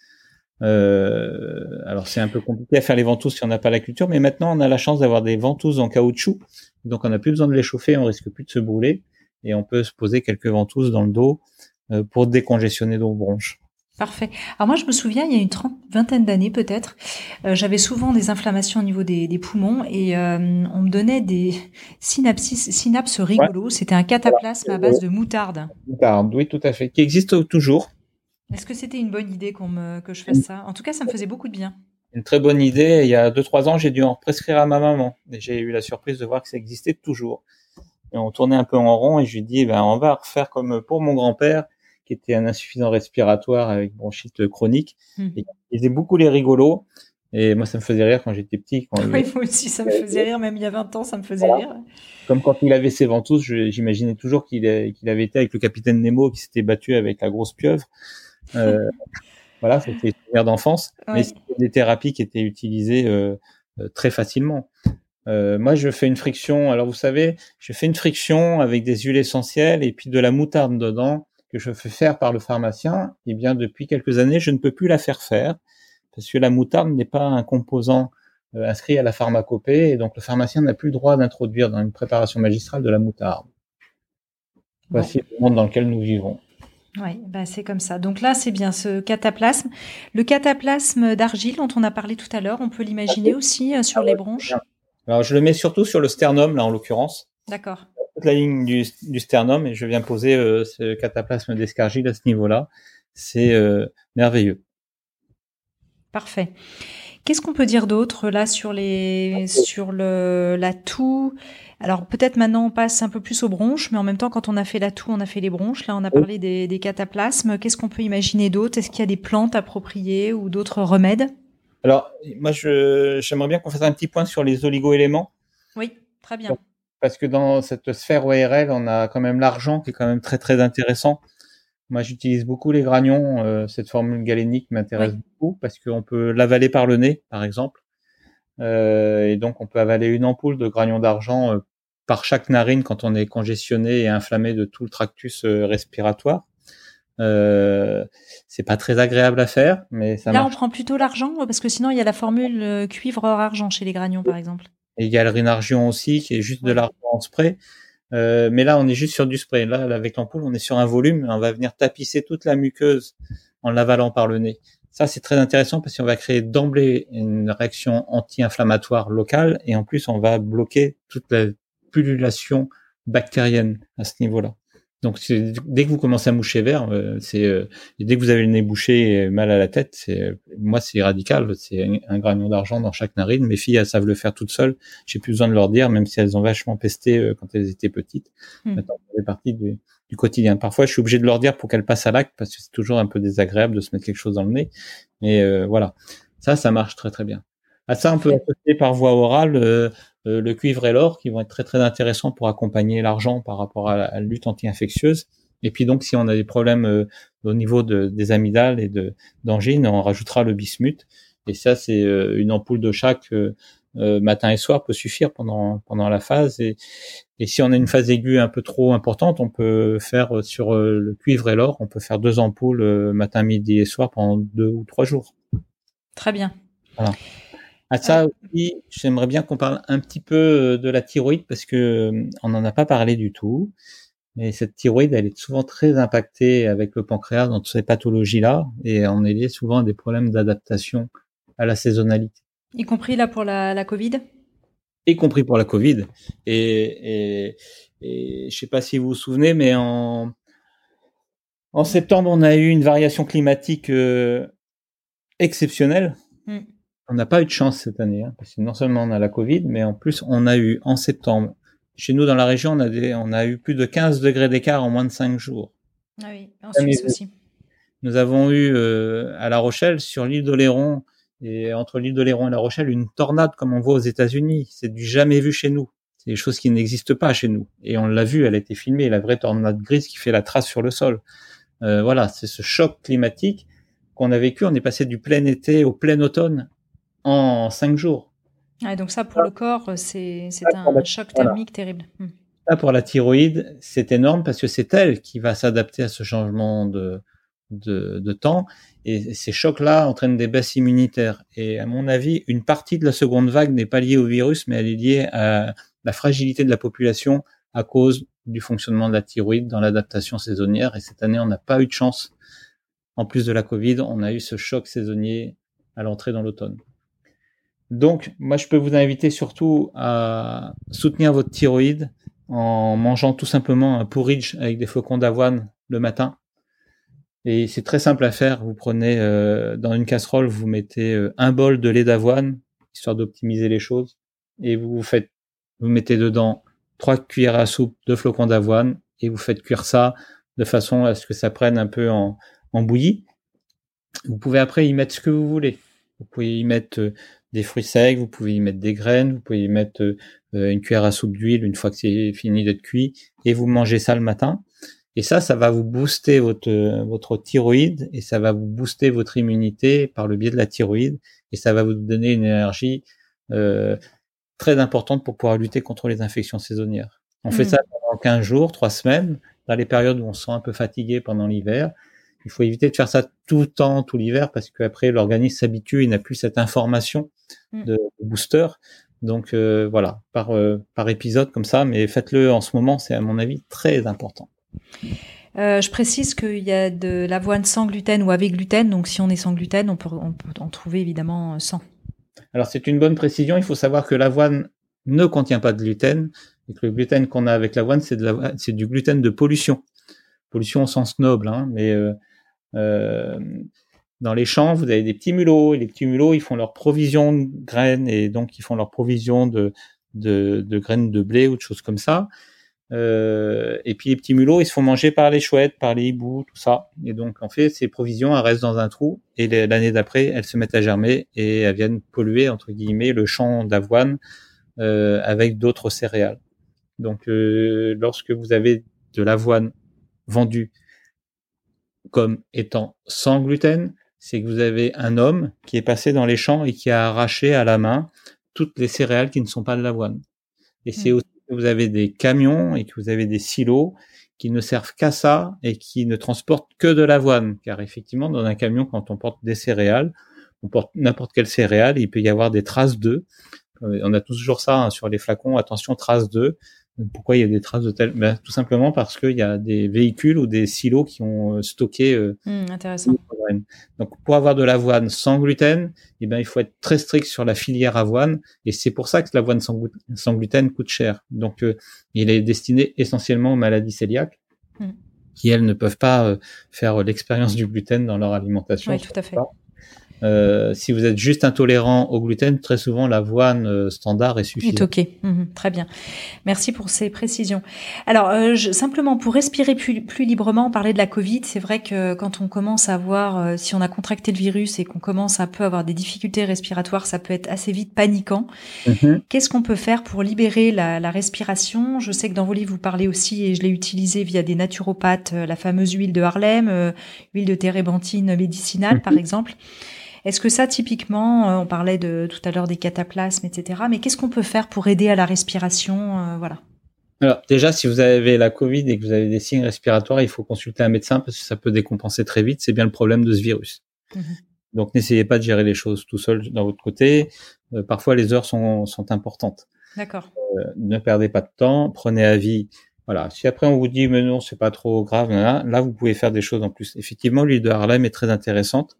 Euh, alors c'est un peu compliqué à faire les ventouses si on n'a pas la culture, mais maintenant on a la chance d'avoir des ventouses en caoutchouc, donc on n'a plus besoin de les chauffer, on risque plus de se brûler et on peut se poser quelques ventouses dans le dos euh, pour décongestionner nos bronches. Parfait. Alors moi je me souviens il y a une trente, vingtaine d'années peut-être, euh, j'avais souvent des inflammations au niveau des, des poumons et euh, on me donnait des synapsis, synapses rigolos. Ouais. C'était un cataplasme à base de moutarde. Moutarde, oui tout à fait, qui existe toujours. Est-ce que c'était une bonne idée qu'on me, que je fasse ça ? En tout cas, ça me faisait beaucoup de bien. Une très bonne idée. Il y a deux, trois ans, j'ai dû en prescrire à ma maman. Et j'ai eu la surprise de voir que ça existait toujours. Et on tournait un peu en rond et je lui ai dit, ben, on va refaire comme pour mon grand-père, qui était un insuffisant respiratoire avec bronchite chronique. Mmh. Et il faisait beaucoup les rigolos. Et moi, ça me faisait rire quand j'étais petit. Quand oui, moi aussi, ça me faisait rire. Même il y a vingt ans, ça me faisait voilà. rire. Comme quand il avait ses ventouses, je, j'imaginais toujours qu'il, a, qu'il avait été avec le capitaine Nemo qui s'était battu avec la grosse pieuvre. Euh, voilà, c'était une souvenir d'enfance, oui. Mais c'était des thérapies qui étaient utilisées euh, euh, très facilement. Euh, moi, je fais une friction. Alors, vous savez, je fais une friction avec des huiles essentielles et puis de la moutarde dedans que je fais faire par le pharmacien. Et bien, depuis quelques années, je ne peux plus la faire faire parce que la moutarde n'est pas un composant euh, inscrit à la pharmacopée et donc le pharmacien n'a plus le droit d'introduire dans une préparation magistrale de la moutarde. Voici bon. Le monde dans lequel nous vivons. Oui, bah c'est comme ça. Donc là, c'est bien ce cataplasme. Le cataplasme d'argile dont on a parlé tout à l'heure, on peut l'imaginer aussi euh, sur les bronches. Alors, je le mets surtout sur le sternum, là, en l'occurrence. D'accord. Toute la ligne du, du sternum et je viens poser euh, ce cataplasme d'escargile à ce niveau-là. C'est euh, merveilleux. Parfait. Qu'est-ce qu'on peut dire d'autre là sur les sur le la toux ? Alors peut-être maintenant on passe un peu plus aux bronches, mais en même temps quand on a fait la toux, on a fait les bronches. Là on a parlé des, des cataplasmes. Qu'est-ce qu'on peut imaginer d'autre ? Est-ce qu'il y a des plantes appropriées ou d'autres remèdes ? Alors, moi, je, j'aimerais bien qu'on fasse un petit point sur les oligo-éléments. Oui, très bien. Parce que dans cette sphère O R L, on a quand même l'argent qui est quand même très, très intéressant. Moi, j'utilise beaucoup les granions. Euh, cette formule galénique m'intéresse oui. beaucoup parce qu'on peut l'avaler par le nez, par exemple. Euh, et donc, on peut avaler une ampoule de granions d'argent euh, par chaque narine quand on est congestionné et inflammé de tout le tractus euh, respiratoire. Euh, c'est pas très agréable à faire, mais ça Là, marche. on prend plutôt l'argent parce que sinon, il y a la formule euh, cuivre or argent chez les granions, par exemple. Et il y a le Rinargion aussi, qui est juste oui. de l'argent en spray. Euh, mais là, on est juste sur du spray. Là, avec l'ampoule, on est sur un volume. On va venir tapisser toute la muqueuse en l'avalant par le nez. Ça, c'est très intéressant parce qu'on va créer d'emblée une réaction anti-inflammatoire locale et en plus, on va bloquer toute la pullulation bactérienne à ce niveau-là. Donc, c'est, dès que vous commencez à moucher vert, euh, c'est euh, et dès que vous avez le nez bouché et mal à la tête, c'est moi c'est radical. C'est un, un granion d'argent dans chaque narine. Mes filles, elles savent le faire toutes seules. J'ai plus besoin de leur dire, même si elles ont vachement pesté euh, quand elles étaient petites. Mmh. Maintenant, ça fait partie du, du quotidien. Parfois, je suis obligé de leur dire pour qu'elles passent à l'acte parce que c'est toujours un peu désagréable de se mettre quelque chose dans le nez. Mais euh, voilà, ça, ça marche très très bien. À ça, on peut associer par voie orale euh, euh, le cuivre et l'or qui vont être très très intéressants pour accompagner l'argent par rapport à la, à la lutte anti-infectieuse. Et puis donc, si on a des problèmes euh, au niveau de, des amygdales et de d'angine, on rajoutera le bismuth. Et ça, c'est euh, une ampoule de chaque euh, euh, matin et soir peut suffire pendant pendant la phase. Et, et si on a une phase aiguë un peu trop importante, on peut faire euh, sur euh, le cuivre et l'or, on peut faire deux ampoules euh, matin, midi et soir pendant deux ou trois jours. Très bien. Voilà. À ça aussi, j'aimerais bien qu'on parle un petit peu de la thyroïde parce que on n'en a pas parlé du tout. Et cette thyroïde, elle est souvent très impactée avec le pancréas dans toutes ces pathologies-là et on est lié souvent à des problèmes d'adaptation à la saisonnalité. Y compris là pour la, la Covid ? Y compris pour la Covid. Et, et, et je sais pas si vous vous souvenez, mais en, en septembre, on a eu une variation climatique euh, exceptionnelle. Mm. On n'a pas eu de chance cette année, hein, parce que non seulement on a la Covid, mais en plus on a eu en septembre, chez nous dans la région, on a, des, on a eu plus de quinze degrés d'écart en moins de cinq jours. Ah oui, en Suisse aussi. Nous avons eu euh, à La Rochelle, sur l'île d'Oléron, et entre l'île d'Oléron et La Rochelle, une tornade comme on voit aux États-Unis. C'est du jamais vu chez nous. C'est des choses qui n'existent pas chez nous. Et on l'a vu, elle a été filmée, la vraie tornade grise qui fait la trace sur le sol. Euh, voilà, c'est ce choc climatique qu'on a vécu. On est passé du plein été au plein automne en cinq jours. Ah, donc ça, pour le corps, c'est, c'est un la, choc thermique voilà. terrible. Hum. Ça, pour la thyroïde, c'est énorme parce que c'est elle qui va s'adapter à ce changement de, de, de temps. Et ces chocs-là entraînent des baisses immunitaires. Et à mon avis, une partie de la seconde vague n'est pas liée au virus, mais elle est liée à la fragilité de la population à cause du fonctionnement de la thyroïde dans l'adaptation saisonnière. Et cette année, on n'a pas eu de chance. En plus de la Covid, on a eu ce choc saisonnier à l'entrée dans l'automne. Donc, moi, je peux vous inviter surtout à soutenir votre thyroïde en mangeant tout simplement un porridge avec des flocons d'avoine le matin. Et c'est très simple à faire. Vous prenez euh, dans une casserole, vous mettez euh, un bol de lait d'avoine, histoire d'optimiser les choses, et vous faites, vous mettez dedans trois cuillères à soupe de flocons d'avoine, et vous faites cuire ça de façon à ce que ça prenne un peu en, en bouillie. Vous pouvez après y mettre ce que vous voulez. Vous pouvez y mettre euh, des fruits secs, vous pouvez y mettre des graines, vous pouvez y mettre euh, une cuillère à soupe d'huile une fois que c'est fini d'être cuit, et vous mangez ça le matin. Et ça, ça va vous booster votre votre thyroïde et ça va vous booster votre immunité par le biais de la thyroïde et ça va vous donner une énergie euh, très importante pour pouvoir lutter contre les infections saisonnières. On mmh. fait ça pendant quinze jours, trois semaines, dans les périodes où on se sent un peu fatigué pendant l'hiver. Il faut éviter de faire ça tout le temps, tout l'hiver, parce qu'après l'organisme s'habitue, il n'a plus cette information mmh. de, de booster. Donc euh, voilà, par euh, par épisode comme ça, mais faites-le en ce moment, c'est à mon avis très important. Euh, je précise qu'il y a de l'avoine sans gluten ou avec gluten, donc si on est sans gluten, on peut, on peut en trouver évidemment sans. Alors c'est une bonne précision, il faut savoir que l'avoine ne contient pas de gluten, et que le gluten qu'on a avec l'avoine, c'est, de la, c'est du gluten de pollution. Pollution au sens noble, hein, mais euh, euh, dans les champs, vous avez des petits mulots, et les petits mulots, ils font leur provision de graines, et donc ils font leur provision de, de, de graines de blé ou de choses comme ça. Euh, et puis les petits mulots, ils se font manger par les chouettes, par les hiboux, tout ça. Et donc en fait, ces provisions, elles restent dans un trou et les, l'année d'après, elles se mettent à germer et elles viennent polluer entre guillemets le champ d'avoine euh, avec d'autres céréales. Donc euh, lorsque vous avez de l'avoine vendue comme étant sans gluten, c'est que vous avez un homme qui est passé dans les champs et qui a arraché à la main toutes les céréales qui ne sont pas de l'avoine. Et c'est aussi que vous avez des camions et que vous avez des silos qui ne servent qu'à ça et qui ne transportent que de l'avoine. Car effectivement, dans un camion, quand on porte des céréales, on porte n'importe quelle céréale, il peut y avoir des traces d'œufs. On a toujours ça hein, sur les flacons, attention, traces d'œufs. Pourquoi il y a des traces de tel ben, tout simplement parce qu'il y a des véhicules ou des silos qui ont stocké. Euh, mmh, intéressant. Donc, pour avoir de l'avoine sans gluten, eh ben, il faut être très strict sur la filière avoine, et c'est pour ça que l'avoine sans, sans gluten coûte cher. Donc, euh, il est destiné essentiellement aux maladies cœliaques, mmh. qui elles ne peuvent pas euh, faire l'expérience du gluten dans leur alimentation. Oui, tout à fait. Pas. Euh, si vous êtes juste intolérant au gluten, très souvent l'avoine euh, standard est suffisante. C'est ok, mmh, très bien. Merci pour ces précisions. Alors, euh, je, simplement pour respirer plus, plus librement, on parlait de la Covid. C'est vrai que quand on commence à voir, euh, si on a contracté le virus et qu'on commence à peu avoir des difficultés respiratoires, ça peut être assez vite paniquant. Mmh. Qu'est-ce qu'on peut faire pour libérer la, la respiration ? Je sais que dans vos livres, vous parlez aussi, et je l'ai utilisé via des naturopathes, la fameuse huile de Harlem, euh, huile de térébenthine médicinale, mmh. par exemple. Est-ce que ça, typiquement, on parlait de tout à l'heure des cataplasmes, et cetera. Mais qu'est-ce qu'on peut faire pour aider à la respiration, euh, voilà. Alors déjà, si vous avez la Covid et que vous avez des signes respiratoires, il faut consulter un médecin parce que ça peut décompenser très vite. C'est bien le problème de ce virus. Mmh. Donc n'essayez pas de gérer les choses tout seul dans votre côté. Euh, parfois, les heures sont, sont importantes. D'accord. Euh, ne perdez pas de temps. Prenez avis. Voilà. Si après on vous dit mais non, c'est pas trop grave, là, là vous pouvez faire des choses en plus. Effectivement, l'huile de Harlem est très intéressante.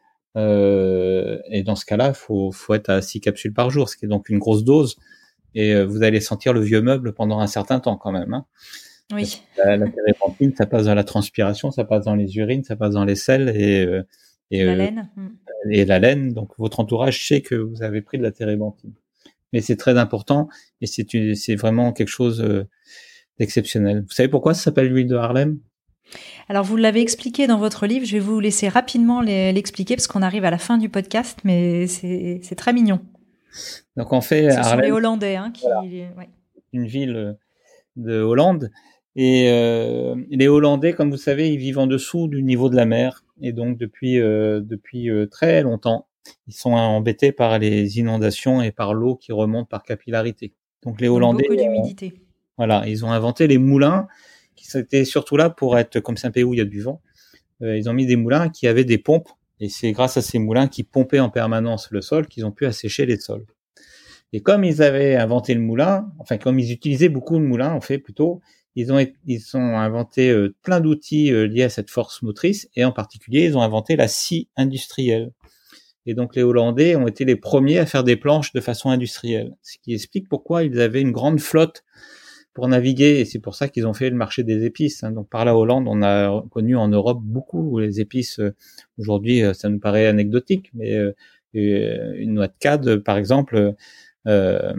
Euh, et dans ce cas-là, faut faut être à six capsules par jour, ce qui est donc une grosse dose. Et euh, vous allez sentir le vieux meuble pendant un certain temps quand même. Hein. Oui. La, la térébenthine, ça passe dans la transpiration, ça passe dans les urines, ça passe dans les selles et euh, et la euh, laine. Et la laine. Donc votre entourage sait que vous avez pris de la térébenthine. Mais c'est très important et c'est une, c'est vraiment quelque chose euh, d'exceptionnel. Vous savez pourquoi ça s'appelle l'huile de Harlem ? Alors, vous l'avez expliqué dans votre livre. Je vais vous laisser rapidement l'expliquer parce qu'on arrive à la fin du podcast, mais c'est, c'est très mignon. Donc, en fait, ce Harlem, sont les Hollandais, hein, qui, voilà, ouais. une ville de Hollande. Et euh, les Hollandais, comme vous savez, ils vivent en dessous du niveau de la mer. Et donc, depuis euh, depuis euh, très longtemps, ils sont embêtés par les inondations et par l'eau qui remonte par capillarité. Donc, les Hollandais, donc beaucoup d'humidité. Euh, voilà, ils ont inventé les moulins qui étaient surtout là pour être, comme c'est un pays où il y a du vent, euh, ils ont mis des moulins qui avaient des pompes, et c'est grâce à ces moulins qui pompaient en permanence le sol qu'ils ont pu assécher les sols. Et comme ils avaient inventé le moulin, enfin comme ils utilisaient beaucoup de moulins, en fait plutôt, ils ont ils ont inventé euh, plein d'outils euh, liés à cette force motrice, et en particulier ils ont inventé la scie industrielle. Et donc les Hollandais ont été les premiers à faire des planches de façon industrielle, ce qui explique pourquoi ils avaient une grande flotte pour naviguer, et c'est pour ça qu'ils ont fait le marché des épices. Hein. Donc par la Hollande, on a connu en Europe beaucoup les épices. Euh, aujourd'hui, ça nous paraît anecdotique, mais euh, une noix de cad, par exemple, euh,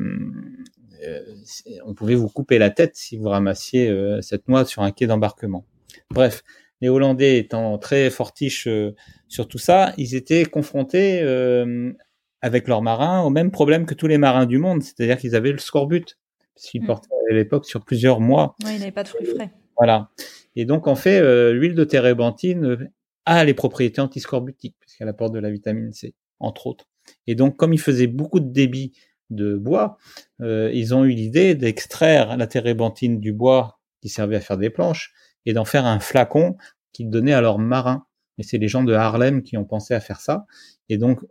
euh, on pouvait vous couper la tête si vous ramassiez euh, cette noix sur un quai d'embarquement. Bref, les Hollandais étant très fortiches euh, sur tout ça, ils étaient confrontés euh, avec leurs marins au même problème que tous les marins du monde, c'est-à-dire qu'ils avaient le scorbut. S'il portait à l'époque sur plusieurs mois. Oui, il n'avait pas de fruits frais. Voilà. Et donc, en fait, euh, l'huile de térébenthine a les propriétés antiscorbutiques, puisqu'elle apporte de la vitamine C, entre autres. Et donc, comme ils faisaient beaucoup de débit de bois, euh, ils ont eu l'idée d'extraire la térébenthine du bois qui servait à faire des planches et d'en faire un flacon qu'ils donnaient à leurs marins. Et c'est les gens de Harlem qui ont pensé à faire ça. Et donc,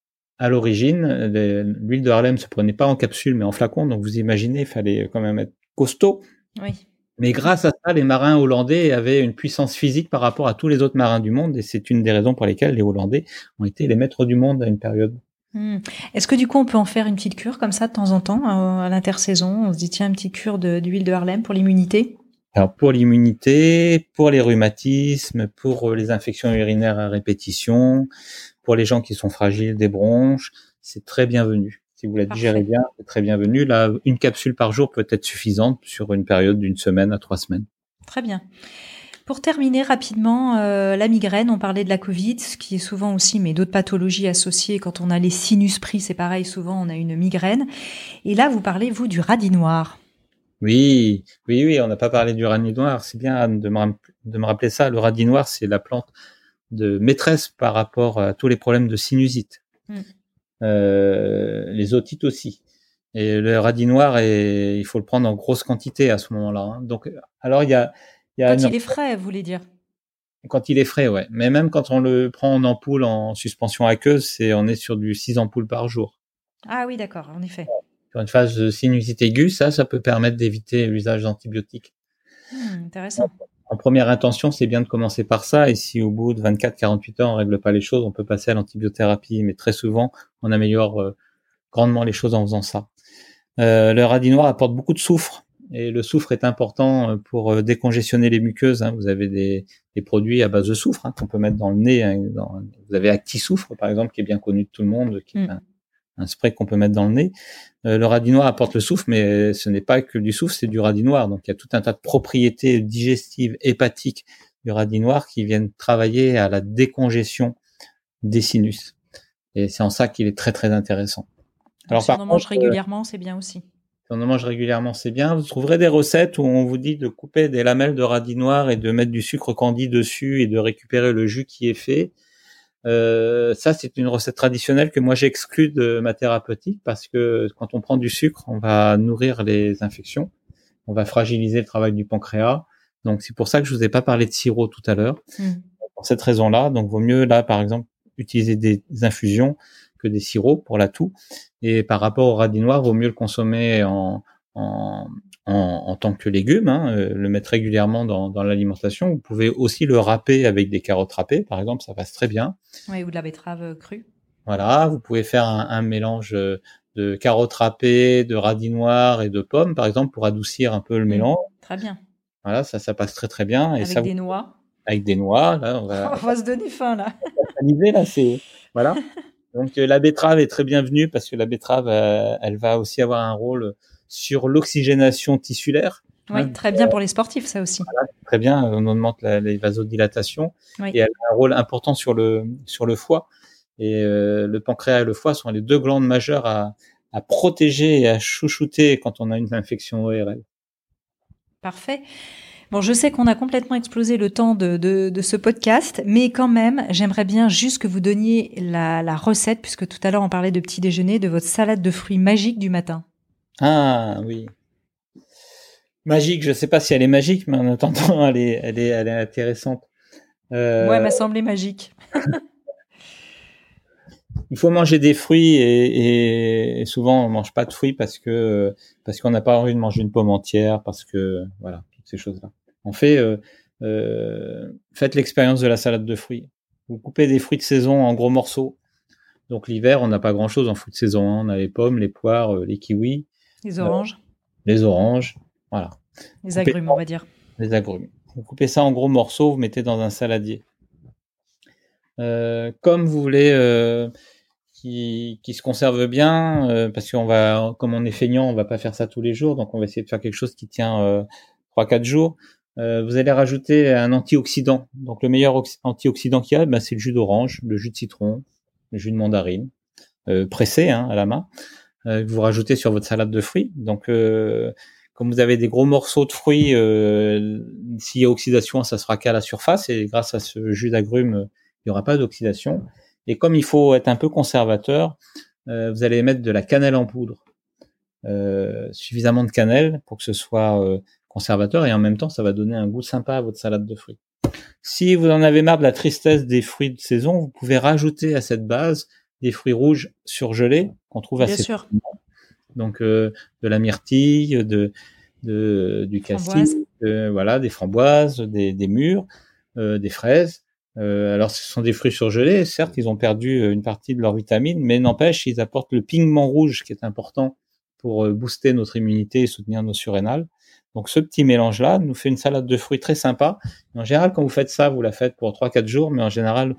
à l'origine, l'huile de Harlem se prenait pas en capsule, mais en flacon. Donc, vous imaginez, il fallait quand même être costaud. Oui. Mais grâce à ça, les marins hollandais avaient une puissance physique par rapport à tous les autres marins du monde. Et c'est une des raisons pour lesquelles les Hollandais ont été les maîtres du monde à une période. Mmh. Est-ce que du coup, on peut en faire une petite cure comme ça de temps en temps, à l'intersaison? On se dit, tiens, une petite cure de, d'huile de Harlem pour l'immunité? Alors, pour l'immunité, pour les rhumatismes, pour les infections urinaires à répétition, pour les gens qui sont fragiles des bronches, c'est très bienvenu. Si vous la Parfait. digérez bien, c'est très bienvenu. Là, une capsule par jour peut être suffisante sur une période d'une semaine à trois semaines. Très bien. Pour terminer rapidement, euh, la migraine, on parlait de la Covid, ce qui est souvent aussi, mais d'autres pathologies associées. Quand on a les sinus pris, c'est pareil, souvent on a une migraine. Et là, vous parlez, vous, du radis noir. Oui, oui, oui, on n'a pas parlé du radis noir. C'est bien, Anne, de me, de me rappeler ça. Le radis noir, c'est la plante de maîtresse par rapport à tous les problèmes de sinusite. Mm. Euh, les otites aussi. Et le radis noir, est, il faut le prendre en grosse quantité à ce moment-là. Hein. Donc, alors il y a, il y a quand une... il est frais, vous voulez dire? Quand il est frais, ouais. Mais même quand on le prend en ampoule, en suspension aqueuse, c'est on est sur du six ampoules par jour. Ah oui, d'accord, en effet. Sur une phase de sinusite aiguë, ça, ça peut permettre d'éviter l'usage d'antibiotiques. Mmh, intéressant. En première intention, c'est bien de commencer par ça. Et si au bout de vingt-quatre à quarante-huit heures, on règle pas les choses, on peut passer à l'antibiothérapie. Mais très souvent, on améliore euh, grandement les choses en faisant ça. Euh, le radis noir apporte beaucoup de soufre. Et le soufre est important pour euh, décongestionner les muqueuses. Hein. Vous avez des, des produits à base de soufre hein, qu'on peut mettre dans le nez. Hein, dans, vous avez Actisoufre, par exemple, qui est bien connu de tout le monde, qui est mmh. un, un spray qu'on peut mettre dans le nez. Euh, le radis noir apporte le soufre, mais ce n'est pas que du soufre, c'est du radis noir. Donc, il y a tout un tas de propriétés digestives, hépatiques du radis noir qui viennent travailler à la décongestion des sinus. Et c'est en ça qu'il est très, très intéressant. Donc, Alors, si par on en mange contre, régulièrement, euh, c'est bien aussi. Si on en mange régulièrement, c'est bien. Vous trouverez des recettes où on vous dit de couper des lamelles de radis noir et de mettre du sucre candi dessus et de récupérer le jus qui est fait. Euh, ça, c'est une recette traditionnelle que moi j'exclus de ma thérapeutique parce que quand on prend du sucre, on va nourrir les infections, on va fragiliser le travail du pancréas. Donc c'est pour ça que je vous ai pas parlé de sirop tout à l'heure. Mmh. Pour cette raison-là, donc vaut mieux là, par exemple, utiliser des infusions que des sirops pour la toux. Et par rapport au radis noir, vaut mieux le consommer en en, en, en tant que légume, hein, euh, le mettre régulièrement dans, dans l'alimentation. Vous pouvez aussi le râper avec des carottes râpées, par exemple, ça passe très bien. Oui, ou de la betterave crue. Voilà, vous pouvez faire un, un mélange de carottes râpées, de radis noir et de pommes, par exemple, pour adoucir un peu le mmh, mélange. Très bien. Voilà, ça, ça passe très très bien. Et avec ça, des vous... noix. Avec des noix, là, on va. On va se donner faim là. là, c'est voilà. Donc euh, la betterave est très bienvenue parce que la betterave, euh, elle va aussi avoir un rôle sur l'oxygénation tissulaire. Oui, hein, très bien pour les sportifs, ça aussi. Voilà, très bien, on augmente la, les vasodilatations oui. Et elle a un rôle important sur le sur le foie. Et euh, le pancréas et le foie sont les deux glandes majeures à, à protéger et à chouchouter quand on a une infection O R L. Parfait. Bon, je sais qu'on a complètement explosé le temps de, de, de ce podcast, mais quand même, j'aimerais bien juste que vous donniez la, la recette, puisque tout à l'heure on parlait de petit déjeuner, de votre salade de fruits magique du matin. Ah oui, magique. Je sais pas si elle est magique, mais en attendant, elle est, elle est, elle est intéressante. Euh... Ouais, elle m'a semblé magique. Il faut manger des fruits et, et souvent on mange pas de fruits parce que parce qu'on n'a pas envie de manger une pomme entière, parce que voilà, toutes ces choses-là. On fait euh, euh, faites l'expérience de la salade de fruits. Vous coupez des fruits de saison en gros morceaux. Donc l'hiver, on n'a pas grand-chose en fruits de saison. Hein. On a les pommes, les poires, euh, les kiwis, les oranges, euh, les oranges, voilà. Les Coupez agrumes, ça, on va dire. Les agrumes. Vous coupez ça en gros morceaux, vous mettez dans un saladier. Euh, comme vous voulez. Euh, Qui, qui se conserve bien euh, parce qu'on va, comme on est feignant, on va pas faire ça tous les jours, donc on va essayer de faire quelque chose qui tient euh, trois quatre jours. Euh, vous allez rajouter un antioxydant. Donc le meilleur oxy- antioxydant qu'il y a, ben, c'est le jus d'orange, le jus de citron, le jus de mandarine, euh, pressé hein, à la main. Euh, vous rajoutez sur votre salade de fruits. Donc euh, comme vous avez des gros morceaux de fruits, euh, s'il y a oxydation, ça sera qu'à la surface et grâce à ce jus d'agrumes, il y aura pas d'oxydation. Et comme il faut être un peu conservateur, euh, vous allez mettre de la cannelle en poudre. Euh, suffisamment de cannelle pour que ce soit euh, conservateur et en même temps, ça va donner un goût sympa à votre salade de fruits. Si vous en avez marre de la tristesse des fruits de saison, vous pouvez rajouter à cette base des fruits rouges surgelés qu'on trouve Bien assez sûr. facilement. Donc euh, de la myrtille, de, de du cassis, euh, voilà, des framboises, des, des mûres, euh, des fraises. Euh, alors, ce sont des fruits surgelés. Certes, ils ont perdu une partie de leurs vitamines, mais n'empêche, ils apportent le pigment rouge qui est important pour booster notre immunité et soutenir nos surrénales. Donc, ce petit mélange-là nous fait une salade de fruits très sympa. En général, quand vous faites ça, vous la faites pour trois quatre jours, mais en général,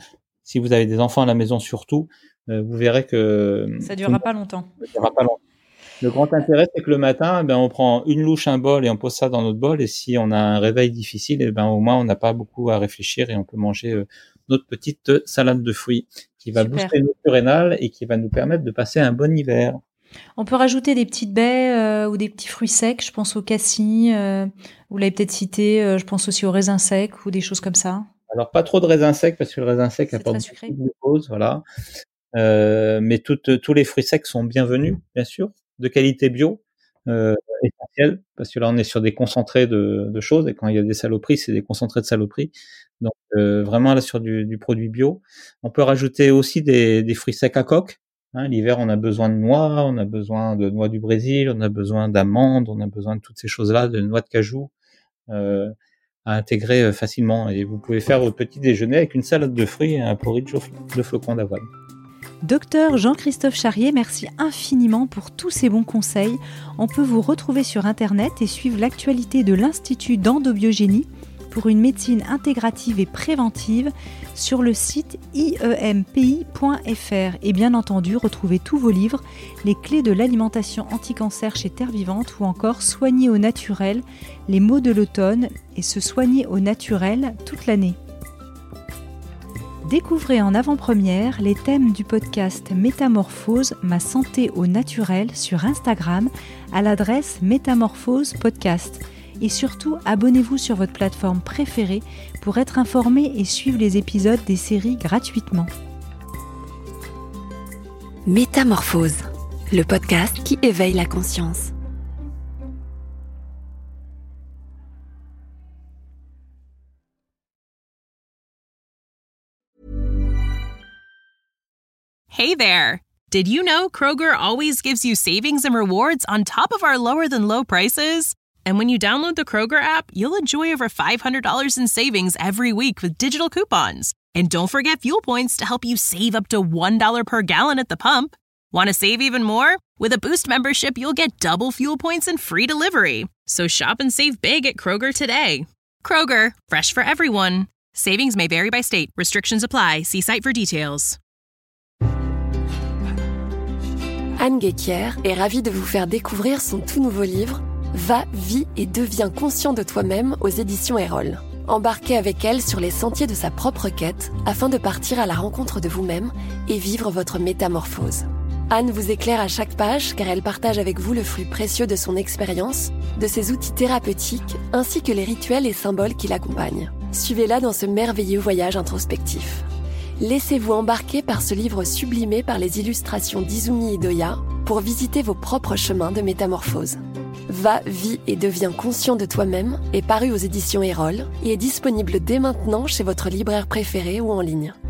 si vous avez des enfants à la maison surtout, euh, vous verrez que ça durera pas longtemps. Ça durera pas longtemps. Le grand intérêt, c'est que le matin, ben, on prend une louche, un bol et on pose ça dans notre bol. Et si on a un réveil difficile, et ben, au moins, on n'a pas beaucoup à réfléchir et on peut manger euh, notre petite salade de fruits qui va Super. booster notre rénal et qui va nous permettre de passer un bon hiver. On peut rajouter des petites baies euh, ou des petits fruits secs. Je pense au cassis, euh, vous l'avez peut-être cité. Euh, je pense aussi aux raisins secs ou des choses comme ça. Alors, pas trop de raisins secs parce que le raisin sec C'est apporte très sucré. beaucoup de glucose, voilà. Euh, mais toutes, tous les fruits secs sont bienvenus, bien sûr, de qualité bio. Euh, essentiel, parce que là on est sur des concentrés de, de choses, et quand il y a des saloperies, c'est des concentrés de saloperies. Donc euh, vraiment là sur du, du produit bio. On peut rajouter aussi des, des fruits secs à coque. Hein, l'hiver on a besoin de noix, on a besoin de noix du Brésil, on a besoin d'amandes, on a besoin de toutes ces choses-là, de noix de cajou euh, à intégrer facilement. Et vous pouvez faire votre petit déjeuner avec une salade de fruits et un porridge de flocons d'avoine. Docteur Jean-Christophe Charrier, merci infiniment pour tous ces bons conseils. On peut vous retrouver sur Internet et suivre l'actualité de l'Institut d'endobiogénie pour une médecine intégrative et préventive sur le site i e m p i point f r. Et bien entendu, retrouvez tous vos livres, Les clés de l'alimentation anti-cancer chez Terre Vivante ou encore Soigner au naturel, les maux de l'automne et se soigner au naturel toute l'année. Découvrez en avant-première les thèmes du podcast Métamorphose, ma santé au naturel sur Instagram à l'adresse Métamorphose Podcast. Et surtout, abonnez-vous sur votre plateforme préférée pour être informé et suivre les épisodes des séries gratuitement. Métamorphose, le podcast qui éveille la conscience. Hey there! Did you know Kroger always gives you savings and rewards on top of our lower-than-low prices? And when you download the Kroger app, you'll enjoy over five hundred dollars in savings every week with digital coupons. And don't forget fuel points to help you save up to one dollar per gallon at the pump. Want to save even more? With a Boost membership, you'll get double fuel points and free delivery. So shop and save big at Kroger today. Kroger, fresh for everyone. Savings may vary by state. Restrictions apply. See site for details. Anne Guéquière est ravie de vous faire découvrir son tout nouveau livre « Va, vis et deviens conscient de toi-même » aux éditions Erol. Embarquez avec elle sur les sentiers de sa propre quête afin de partir à la rencontre de vous-même et vivre votre métamorphose. Anne vous éclaire à chaque page car elle partage avec vous le fruit précieux de son expérience, de ses outils thérapeutiques ainsi que les rituels et symboles qui l'accompagnent. Suivez-la dans ce merveilleux voyage introspectif. Laissez-vous embarquer par ce livre sublimé par les illustrations d'Izumi Idoya pour visiter vos propres chemins de métamorphose. Va, vis et deviens conscient de toi-même est paru aux éditions Erol et est disponible dès maintenant chez votre libraire préféré ou en ligne.